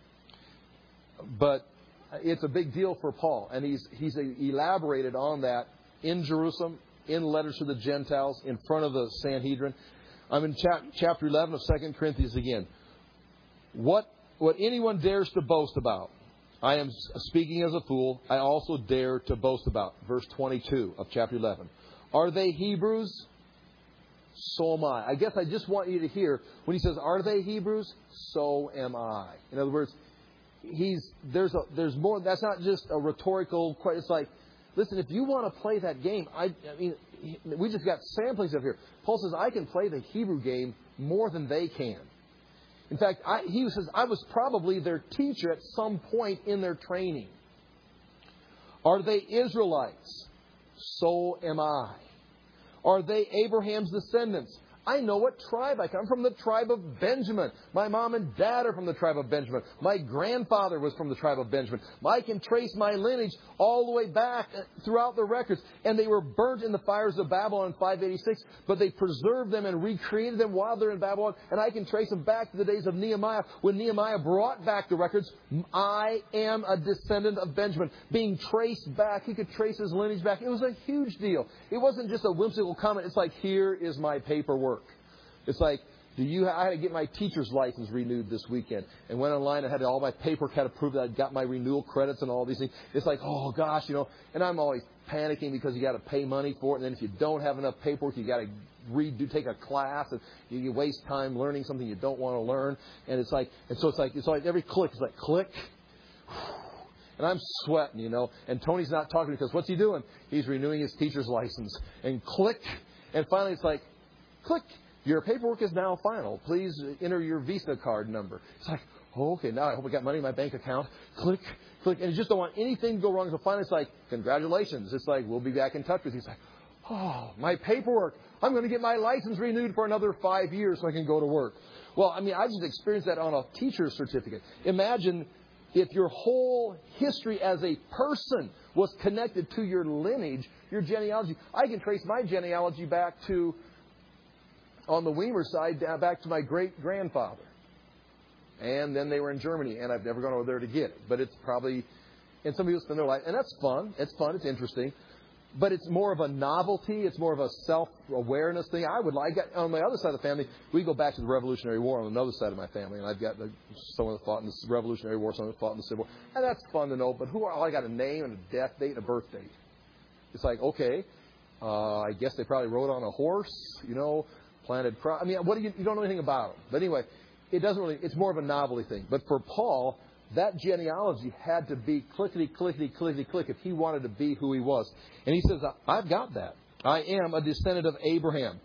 But it's a big deal for Paul, and he's elaborated on that in Jerusalem, in letters to the Gentiles, in front of the Sanhedrin. I'm in chapter 11 of 2 Corinthians again. What anyone dares to boast about, I am speaking as a fool, I also dare to boast about. Verse 22 of chapter 11. Are they Hebrews? So am I. I guess I just want you to hear, when he says, are they Hebrews? So am I. In other words, there's more. That's not just a rhetorical question. It's like, listen, if you want to play that game, I mean, we just got samplings of here. Paul says, I can play the Hebrew game more than they can. In fact, he says, I was probably their teacher at some point in their training. Are they Israelites? So am I. Are they Abraham's descendants? I know what tribe I come from. The tribe of Benjamin. My mom and dad are from the tribe of Benjamin. My grandfather was from the tribe of Benjamin. I can trace my lineage all the way back throughout the records. And they were burnt in the fires of Babylon in 586, but they preserved them and recreated them while they're in Babylon. And I can trace them back to the days of Nehemiah, when Nehemiah brought back the records. I am a descendant of Benjamin. Being traced back, he could trace his lineage back. It was a huge deal. It wasn't just a whimsical comment. It's like, here is my paperwork. It's like, I had to get my teacher's license renewed this weekend. And went online and had all my paperwork had to prove that I'd got my renewal credits and all these things. It's like, oh gosh, and I'm always panicking because you got to pay money for it. And then if you don't have enough paperwork, you got to take a class, and you waste time learning something you don't want to learn. And so it's like every click is like click. And I'm sweating, and Tony's not talking because what's he doing? He's renewing his teacher's license. And click. And finally it's like, click. Your paperwork is now final. Please enter your Visa card number. It's like, oh, okay, now I hope I got money in my bank account. Click, click. And you just don't want anything to go wrong. So finally it's like, congratulations. It's like, we'll be back in touch with you. It's like, oh, my paperwork. I'm going to get my license renewed for another 5 years so I can go to work. Well, I just experienced that on a teacher's certificate. Imagine if your whole history as a person was connected to your lineage, your genealogy. I can trace my genealogy back to, on the Weimer side, back to my great-grandfather. And then they were in Germany, and I've never gone over there to get it. But it's probably, and some people spend their life, and that's fun. It's fun. It's interesting. But it's more of a novelty. It's more of a self-awareness thing. On my other side of the family, we go back to the Revolutionary War on another side of my family. And I've got someone that fought in the Revolutionary War, someone that fought in the Civil War. And that's fun to know. But I got a name and a death date and a birth date. It's like, okay, I guess they probably rode on a horse, planted crops. You don't know anything about them. But anyway, it doesn't really, it's more of a novelty thing. But for Paul, that genealogy had to be clickety, clickety, clickety, click if he wanted to be who he was. And he says, I've got that. I am a descendant of Abraham.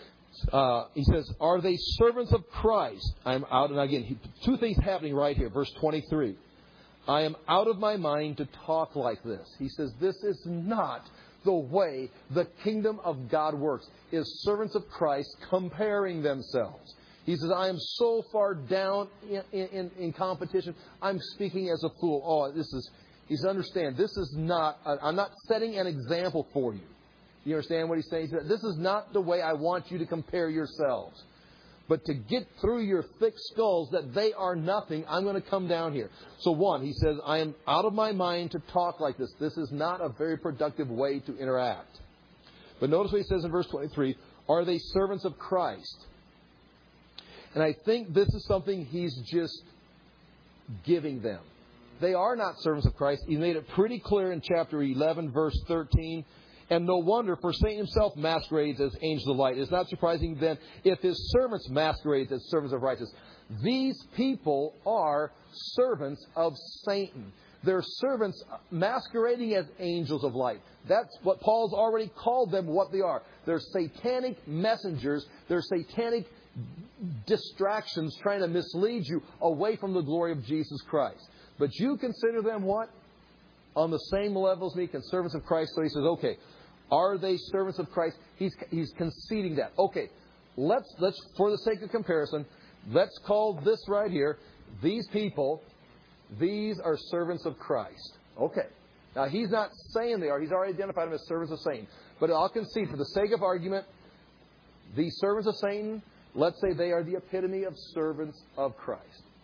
He says, are they servants of Christ? I'm out. And again, two things happening right here. Verse 23. I am out of my mind to talk like this. He says, this is not the way the kingdom of God works, is servants of Christ comparing themselves. He says, I am so far down in competition, I'm speaking as a fool. Oh, he says, understand, this is not, I'm not setting an example for you. You understand what he's saying? He said, this is not the way I want you to compare yourselves. But to get through your thick skulls that they are nothing, I'm going to come down here. So one, he says, I am out of my mind to talk like this. This is not a very productive way to interact. But notice what he says in verse 23, are they servants of Christ? And I think this is something he's just giving them. They are not servants of Christ. He made it pretty clear in chapter 11, verse 13. And no wonder, for Satan himself masquerades as angels of light. It's not surprising then if his servants masquerade as servants of righteousness. These people are servants of Satan. They're servants masquerading as angels of light. That's what Paul's already called them, what they are. They're satanic messengers. They're satanic distractions trying to mislead you away from the glory of Jesus Christ. But you consider them what? On the same level as me, servants of Christ. So he says, okay, are they servants of Christ? He's conceding that. Okay, let's for the sake of comparison, let's call this right here, these people, these are servants of Christ. Okay. Now, he's not saying they are. He's already identified them as servants of Satan. But I'll concede, for the sake of argument, these servants of Satan, let's say they are the epitome of servants of Christ.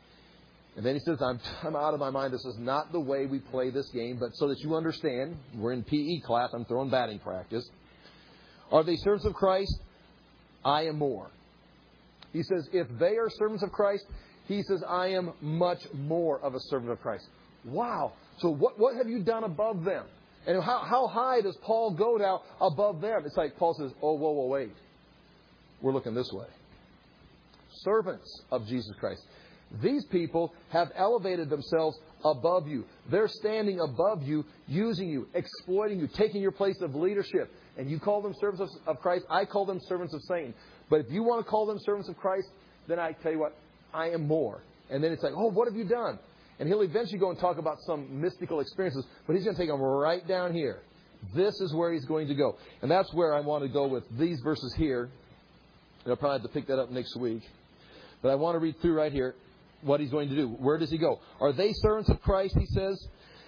And then he says, I'm out of my mind. This is not the way we play this game. But so that you understand, we're in PE class. I'm throwing batting practice. Are they servants of Christ? I am more. He says, if they are servants of Christ, he says, I am much more of a servant of Christ. Wow. So what have you done above them? And how high does Paul go now above them? It's like Paul says, oh, whoa, wait. We're looking this way. Servants of Jesus Christ. These people have elevated themselves above you. They're standing above you, using you, exploiting you, taking your place of leadership. And you call them servants of Christ. I call them servants of Satan. But if you want to call them servants of Christ, then I tell you what, I am more. And then it's like, oh, what have you done? And he'll eventually go and talk about some mystical experiences. But he's going to take them right down here. This is where he's going to go. And that's where I want to go with these verses here. And I'll probably have to pick that up next week. But I want to read through right here what he's going to do. Where does he go? Are they servants of Christ? He says,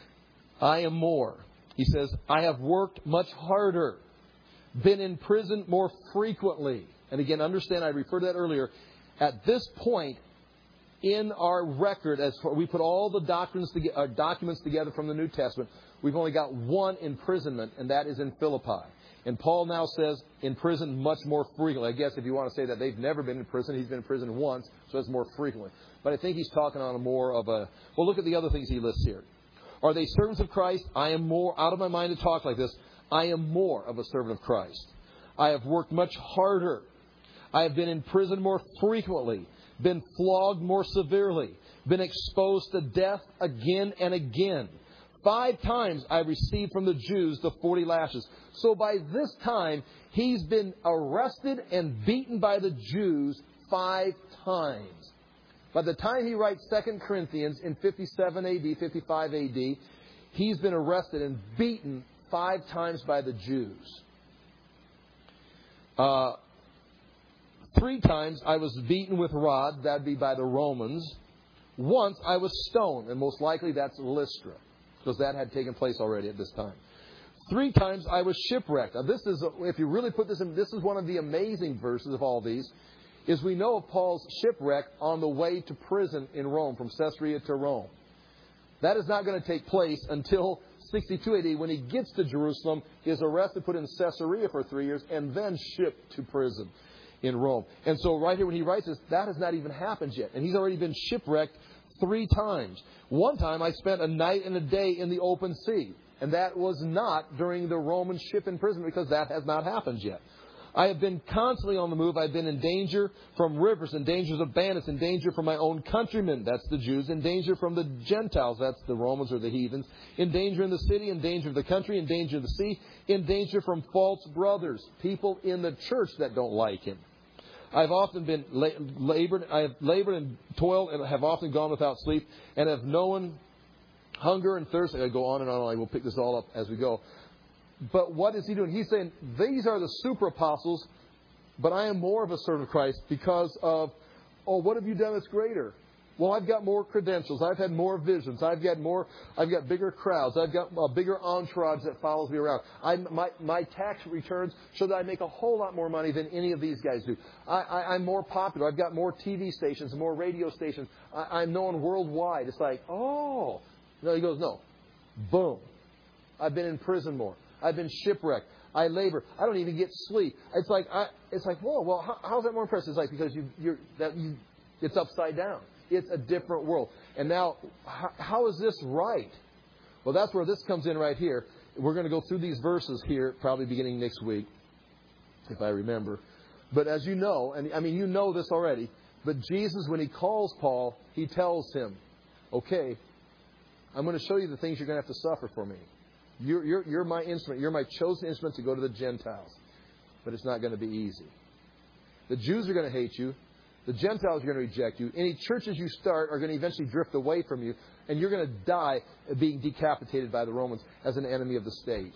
I am more. He says, I have worked much harder, been in prison more frequently. And again, understand, I referred to that earlier. At this point in our record, as far, we put all the documents together from the New Testament, we've only got one imprisonment, and that is in Philippi. And Paul now says, in prison much more frequently. I guess if you want to say that they've never been in prison, he's been in prison once, so it's more frequently. But I think he's talking on a more of a... Well, look at the other things he lists here. Are they servants of Christ? I am more, out of my mind to talk like this, I am more of a servant of Christ. I have worked much harder. I have been in prison more frequently, been flogged more severely, been exposed to death again and again. 5 times I received from the Jews the 40 lashes. So by this time, he's been arrested and beaten by the Jews 5 times. By the time he writes 2 Corinthians in 57 AD, 55 AD, he's been arrested and beaten 5 times by the Jews. 3 times I was beaten with rods, that'd be by the Romans. Once I was stoned, and most likely that's Lystra, because that had taken place already at this time. 3 times I was shipwrecked. Now this is, if you really put this in, this is one of the amazing verses of all these, is we know of Paul's shipwreck on the way to prison in Rome, from Caesarea to Rome. That is not going to take place until 62 AD, when he gets to Jerusalem, is arrested, put in Caesarea for 3 years, and then shipped to prison in Rome. And so right here when he writes this, that has not even happened yet. And he's already been shipwrecked 3 times. One time I spent a night and a day in the open sea. And that was not during the Roman ship imprisonment, because that has not happened yet. I have been constantly on the move. I've been in danger from rivers, in dangers of bandits, in danger from my own countrymen, that's the Jews, in danger from the Gentiles, that's the Romans or the heathens, in danger in the city, in danger of the country, in danger of the sea, in danger from false brothers, people in the church that don't like him. I've often been I have labored and toiled and have often gone without sleep and have known hunger and thirst. I go on and on. I will pick this all up as we go. But what is he doing? He's saying, these are the super apostles, but I am more of a servant of Christ because of, what have you done that's greater? Well, I've got more credentials. I've had more visions. I've got bigger crowds. I've got a bigger entourage that follows me around. My tax returns show that I make a whole lot more money than any of these guys do. I'm more popular. I've got more TV stations, more radio stations. I'm known worldwide. It's like, No, he goes, no. Boom. I've been in prison more. I've been shipwrecked. I labor. I don't even get sleep. It's like, whoa, well, how's that more impressive? It's like, because it's upside down. It's a different world. And now, how is this right? Well, that's where this comes in right here. We're going to go through these verses here, probably beginning next week, if I remember. But as you know, and I mean, you know this already, but Jesus, when he calls Paul, he tells him, okay, I'm going to show you the things you're going to have to suffer for me. You're my instrument. You're my chosen instrument to go to the Gentiles. But it's not going to be easy. The Jews are going to hate you. The Gentiles are going to reject you. Any churches you start are going to eventually drift away from you. And you're going to die being decapitated by the Romans as an enemy of the state.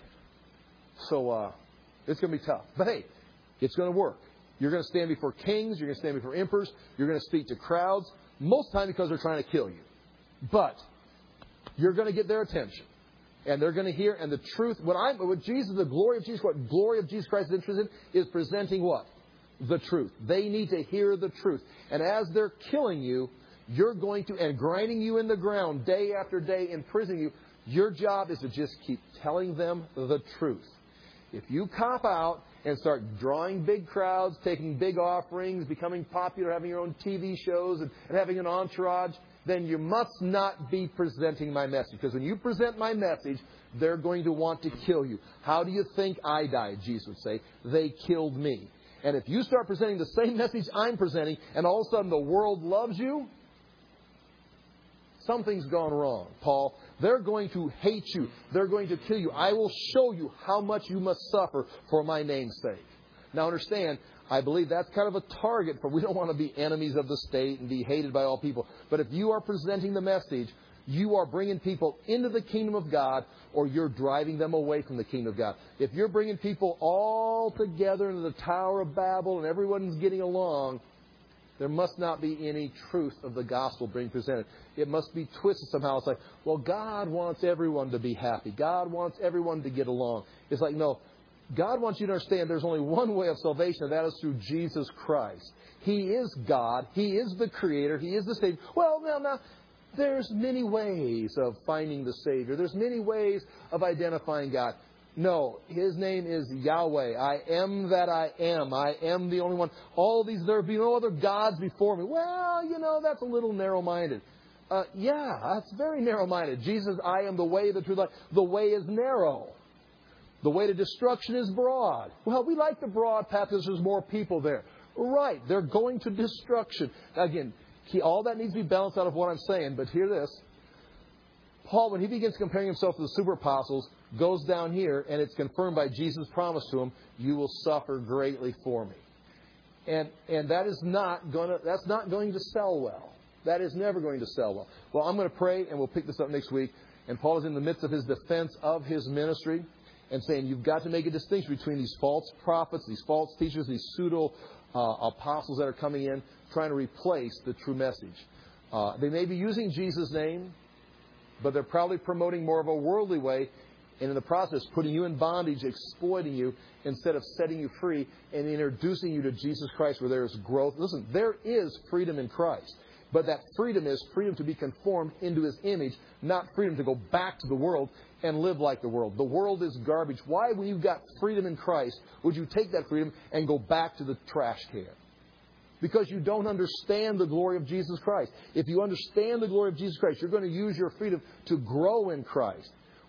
So it's going to be tough. But hey, it's going to work. You're going to stand before kings. You're going to stand before emperors. You're going to speak to crowds. Most of the time because they're trying to kill you. But you're going to get their attention. And they're going to hear, and the truth, the glory of Jesus, what glory of Jesus Christ is interested in, is presenting what? The truth. They need to hear the truth. And as they're killing you, you're going to, and grinding you in the ground day after day, imprisoning you, your job is to just keep telling them the truth. If you cop out and start drawing big crowds, taking big offerings, becoming popular, having your own TV shows, and having an entourage, then you must not be presenting my message. Because when you present my message, they're going to want to kill you. How do you think I died, Jesus would say? They killed me. And if you start presenting the same message I'm presenting, and all of a sudden the world loves you, something's gone wrong, Paul. They're going to hate you. They're going to kill you. I will show you how much you must suffer for my name's sake. Now understand, I believe that's kind of a target for we don't want to be enemies of the state and be hated by all people. But if you are presenting the message, you are bringing people into the kingdom of God, or you're driving them away from the kingdom of God. If you're bringing people all together into the Tower of Babel and everyone's getting along, there must not be any truth of the gospel being presented. It must be twisted somehow. It's like, well, God wants everyone to be happy. God wants everyone to get along. It's like, no. God wants you to understand there's only one way of salvation, and that is through Jesus Christ. He is God. He is the Creator. He is the Savior. Well, now, there's many ways of finding the Savior. There's many ways of identifying God. No, His name is Yahweh. I am that I am. I am the only one. All these, there be no other gods before me. Well, that's a little narrow-minded. Yeah, that's very narrow-minded. Jesus, I am the way, the truth, life. The way is narrow. The way to destruction is broad. Well, we like the broad path because there's more people there. Right. They're going to destruction. Again, all that needs to be balanced out of what I'm saying. But hear this. Paul, when he begins comparing himself to the super apostles, goes down here, and it's confirmed by Jesus' promise to him, you will suffer greatly for me. And that's not going to sell well. That is never going to sell well. Well, I'm going to pray, and we'll pick this up next week. And Paul is in the midst of his defense of his ministry, and saying you've got to make a distinction between these false prophets, these false teachers, these pseudo-apostles that are coming in, trying to replace the true message. They may be using Jesus' name, but they're probably promoting more of a worldly way, and in the process putting you in bondage, exploiting you, instead of setting you free and introducing you to Jesus Christ where there is growth. Listen, there is freedom in Christ. But that freedom is freedom to be conformed into His image, not freedom to go back to the world and live like the world. The world is garbage. Why, when you've got freedom in Christ, would you take that freedom and go back to the trash can? Because you don't understand the glory of Jesus Christ. If you understand the glory of Jesus Christ, you're going to use your freedom to grow in Christ.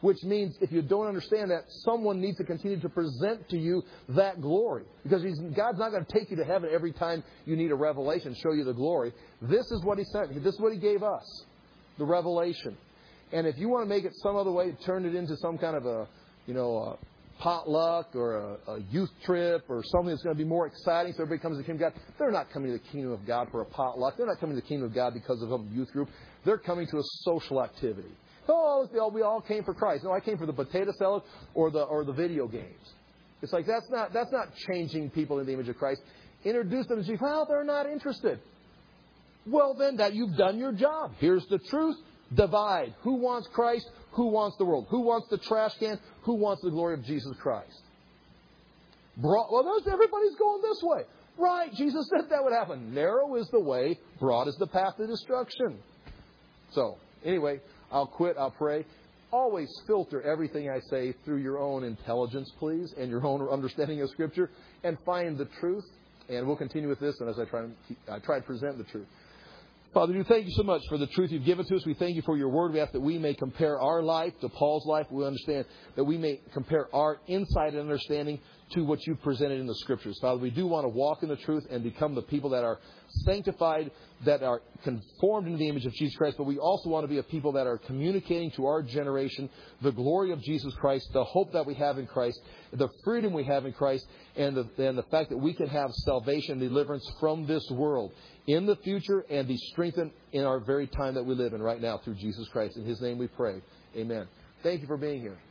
Which means if you don't understand that, someone needs to continue to present to you that glory. Because God's not going to take you to heaven every time you need a revelation, show you the glory. This is what He sent. This is what He gave us, the revelation. And if you want to make it some other way, turn it into some kind of a potluck or a youth trip or something that's going to be more exciting so everybody comes to the kingdom of God. They're not coming to the kingdom of God for a potluck. They're not coming to the kingdom of God because of a youth group. They're coming to a social activity. Oh, we all came for Christ. No, I came for the potato salad or the video games. It's like that's not changing people in the image of Christ. Introduce them to Jesus. Well, they're not interested. Well, then that you've done your job. Here's the truth. Divide. Who wants Christ? Who wants the world? Who wants the trash can? Who wants the glory of Jesus Christ? Everybody's going this way. Right, Jesus said that would happen. Narrow is the way, broad is the path to destruction. So, anyway, I'll quit, I'll pray. Always filter everything I say through your own intelligence, please, and your own understanding of Scripture, and find the truth. And we'll continue with this, and as I try to present the truth. Father, we thank you so much for the truth you've given to us. We thank you for your word. We ask that we may compare our life to Paul's life. We understand that we may compare our insight and understanding to what you've presented in the Scriptures. Father, we do want to walk in the truth and become the people that are sanctified, that are conformed into the image of Jesus Christ. But we also want to be a people that are communicating to our generation the glory of Jesus Christ, the hope that we have in Christ, the freedom we have in Christ, and the fact that we can have salvation and deliverance from this world in the future and be strengthened in our very time that we live in right now through Jesus Christ. In His name we pray. Amen. Thank you for being here.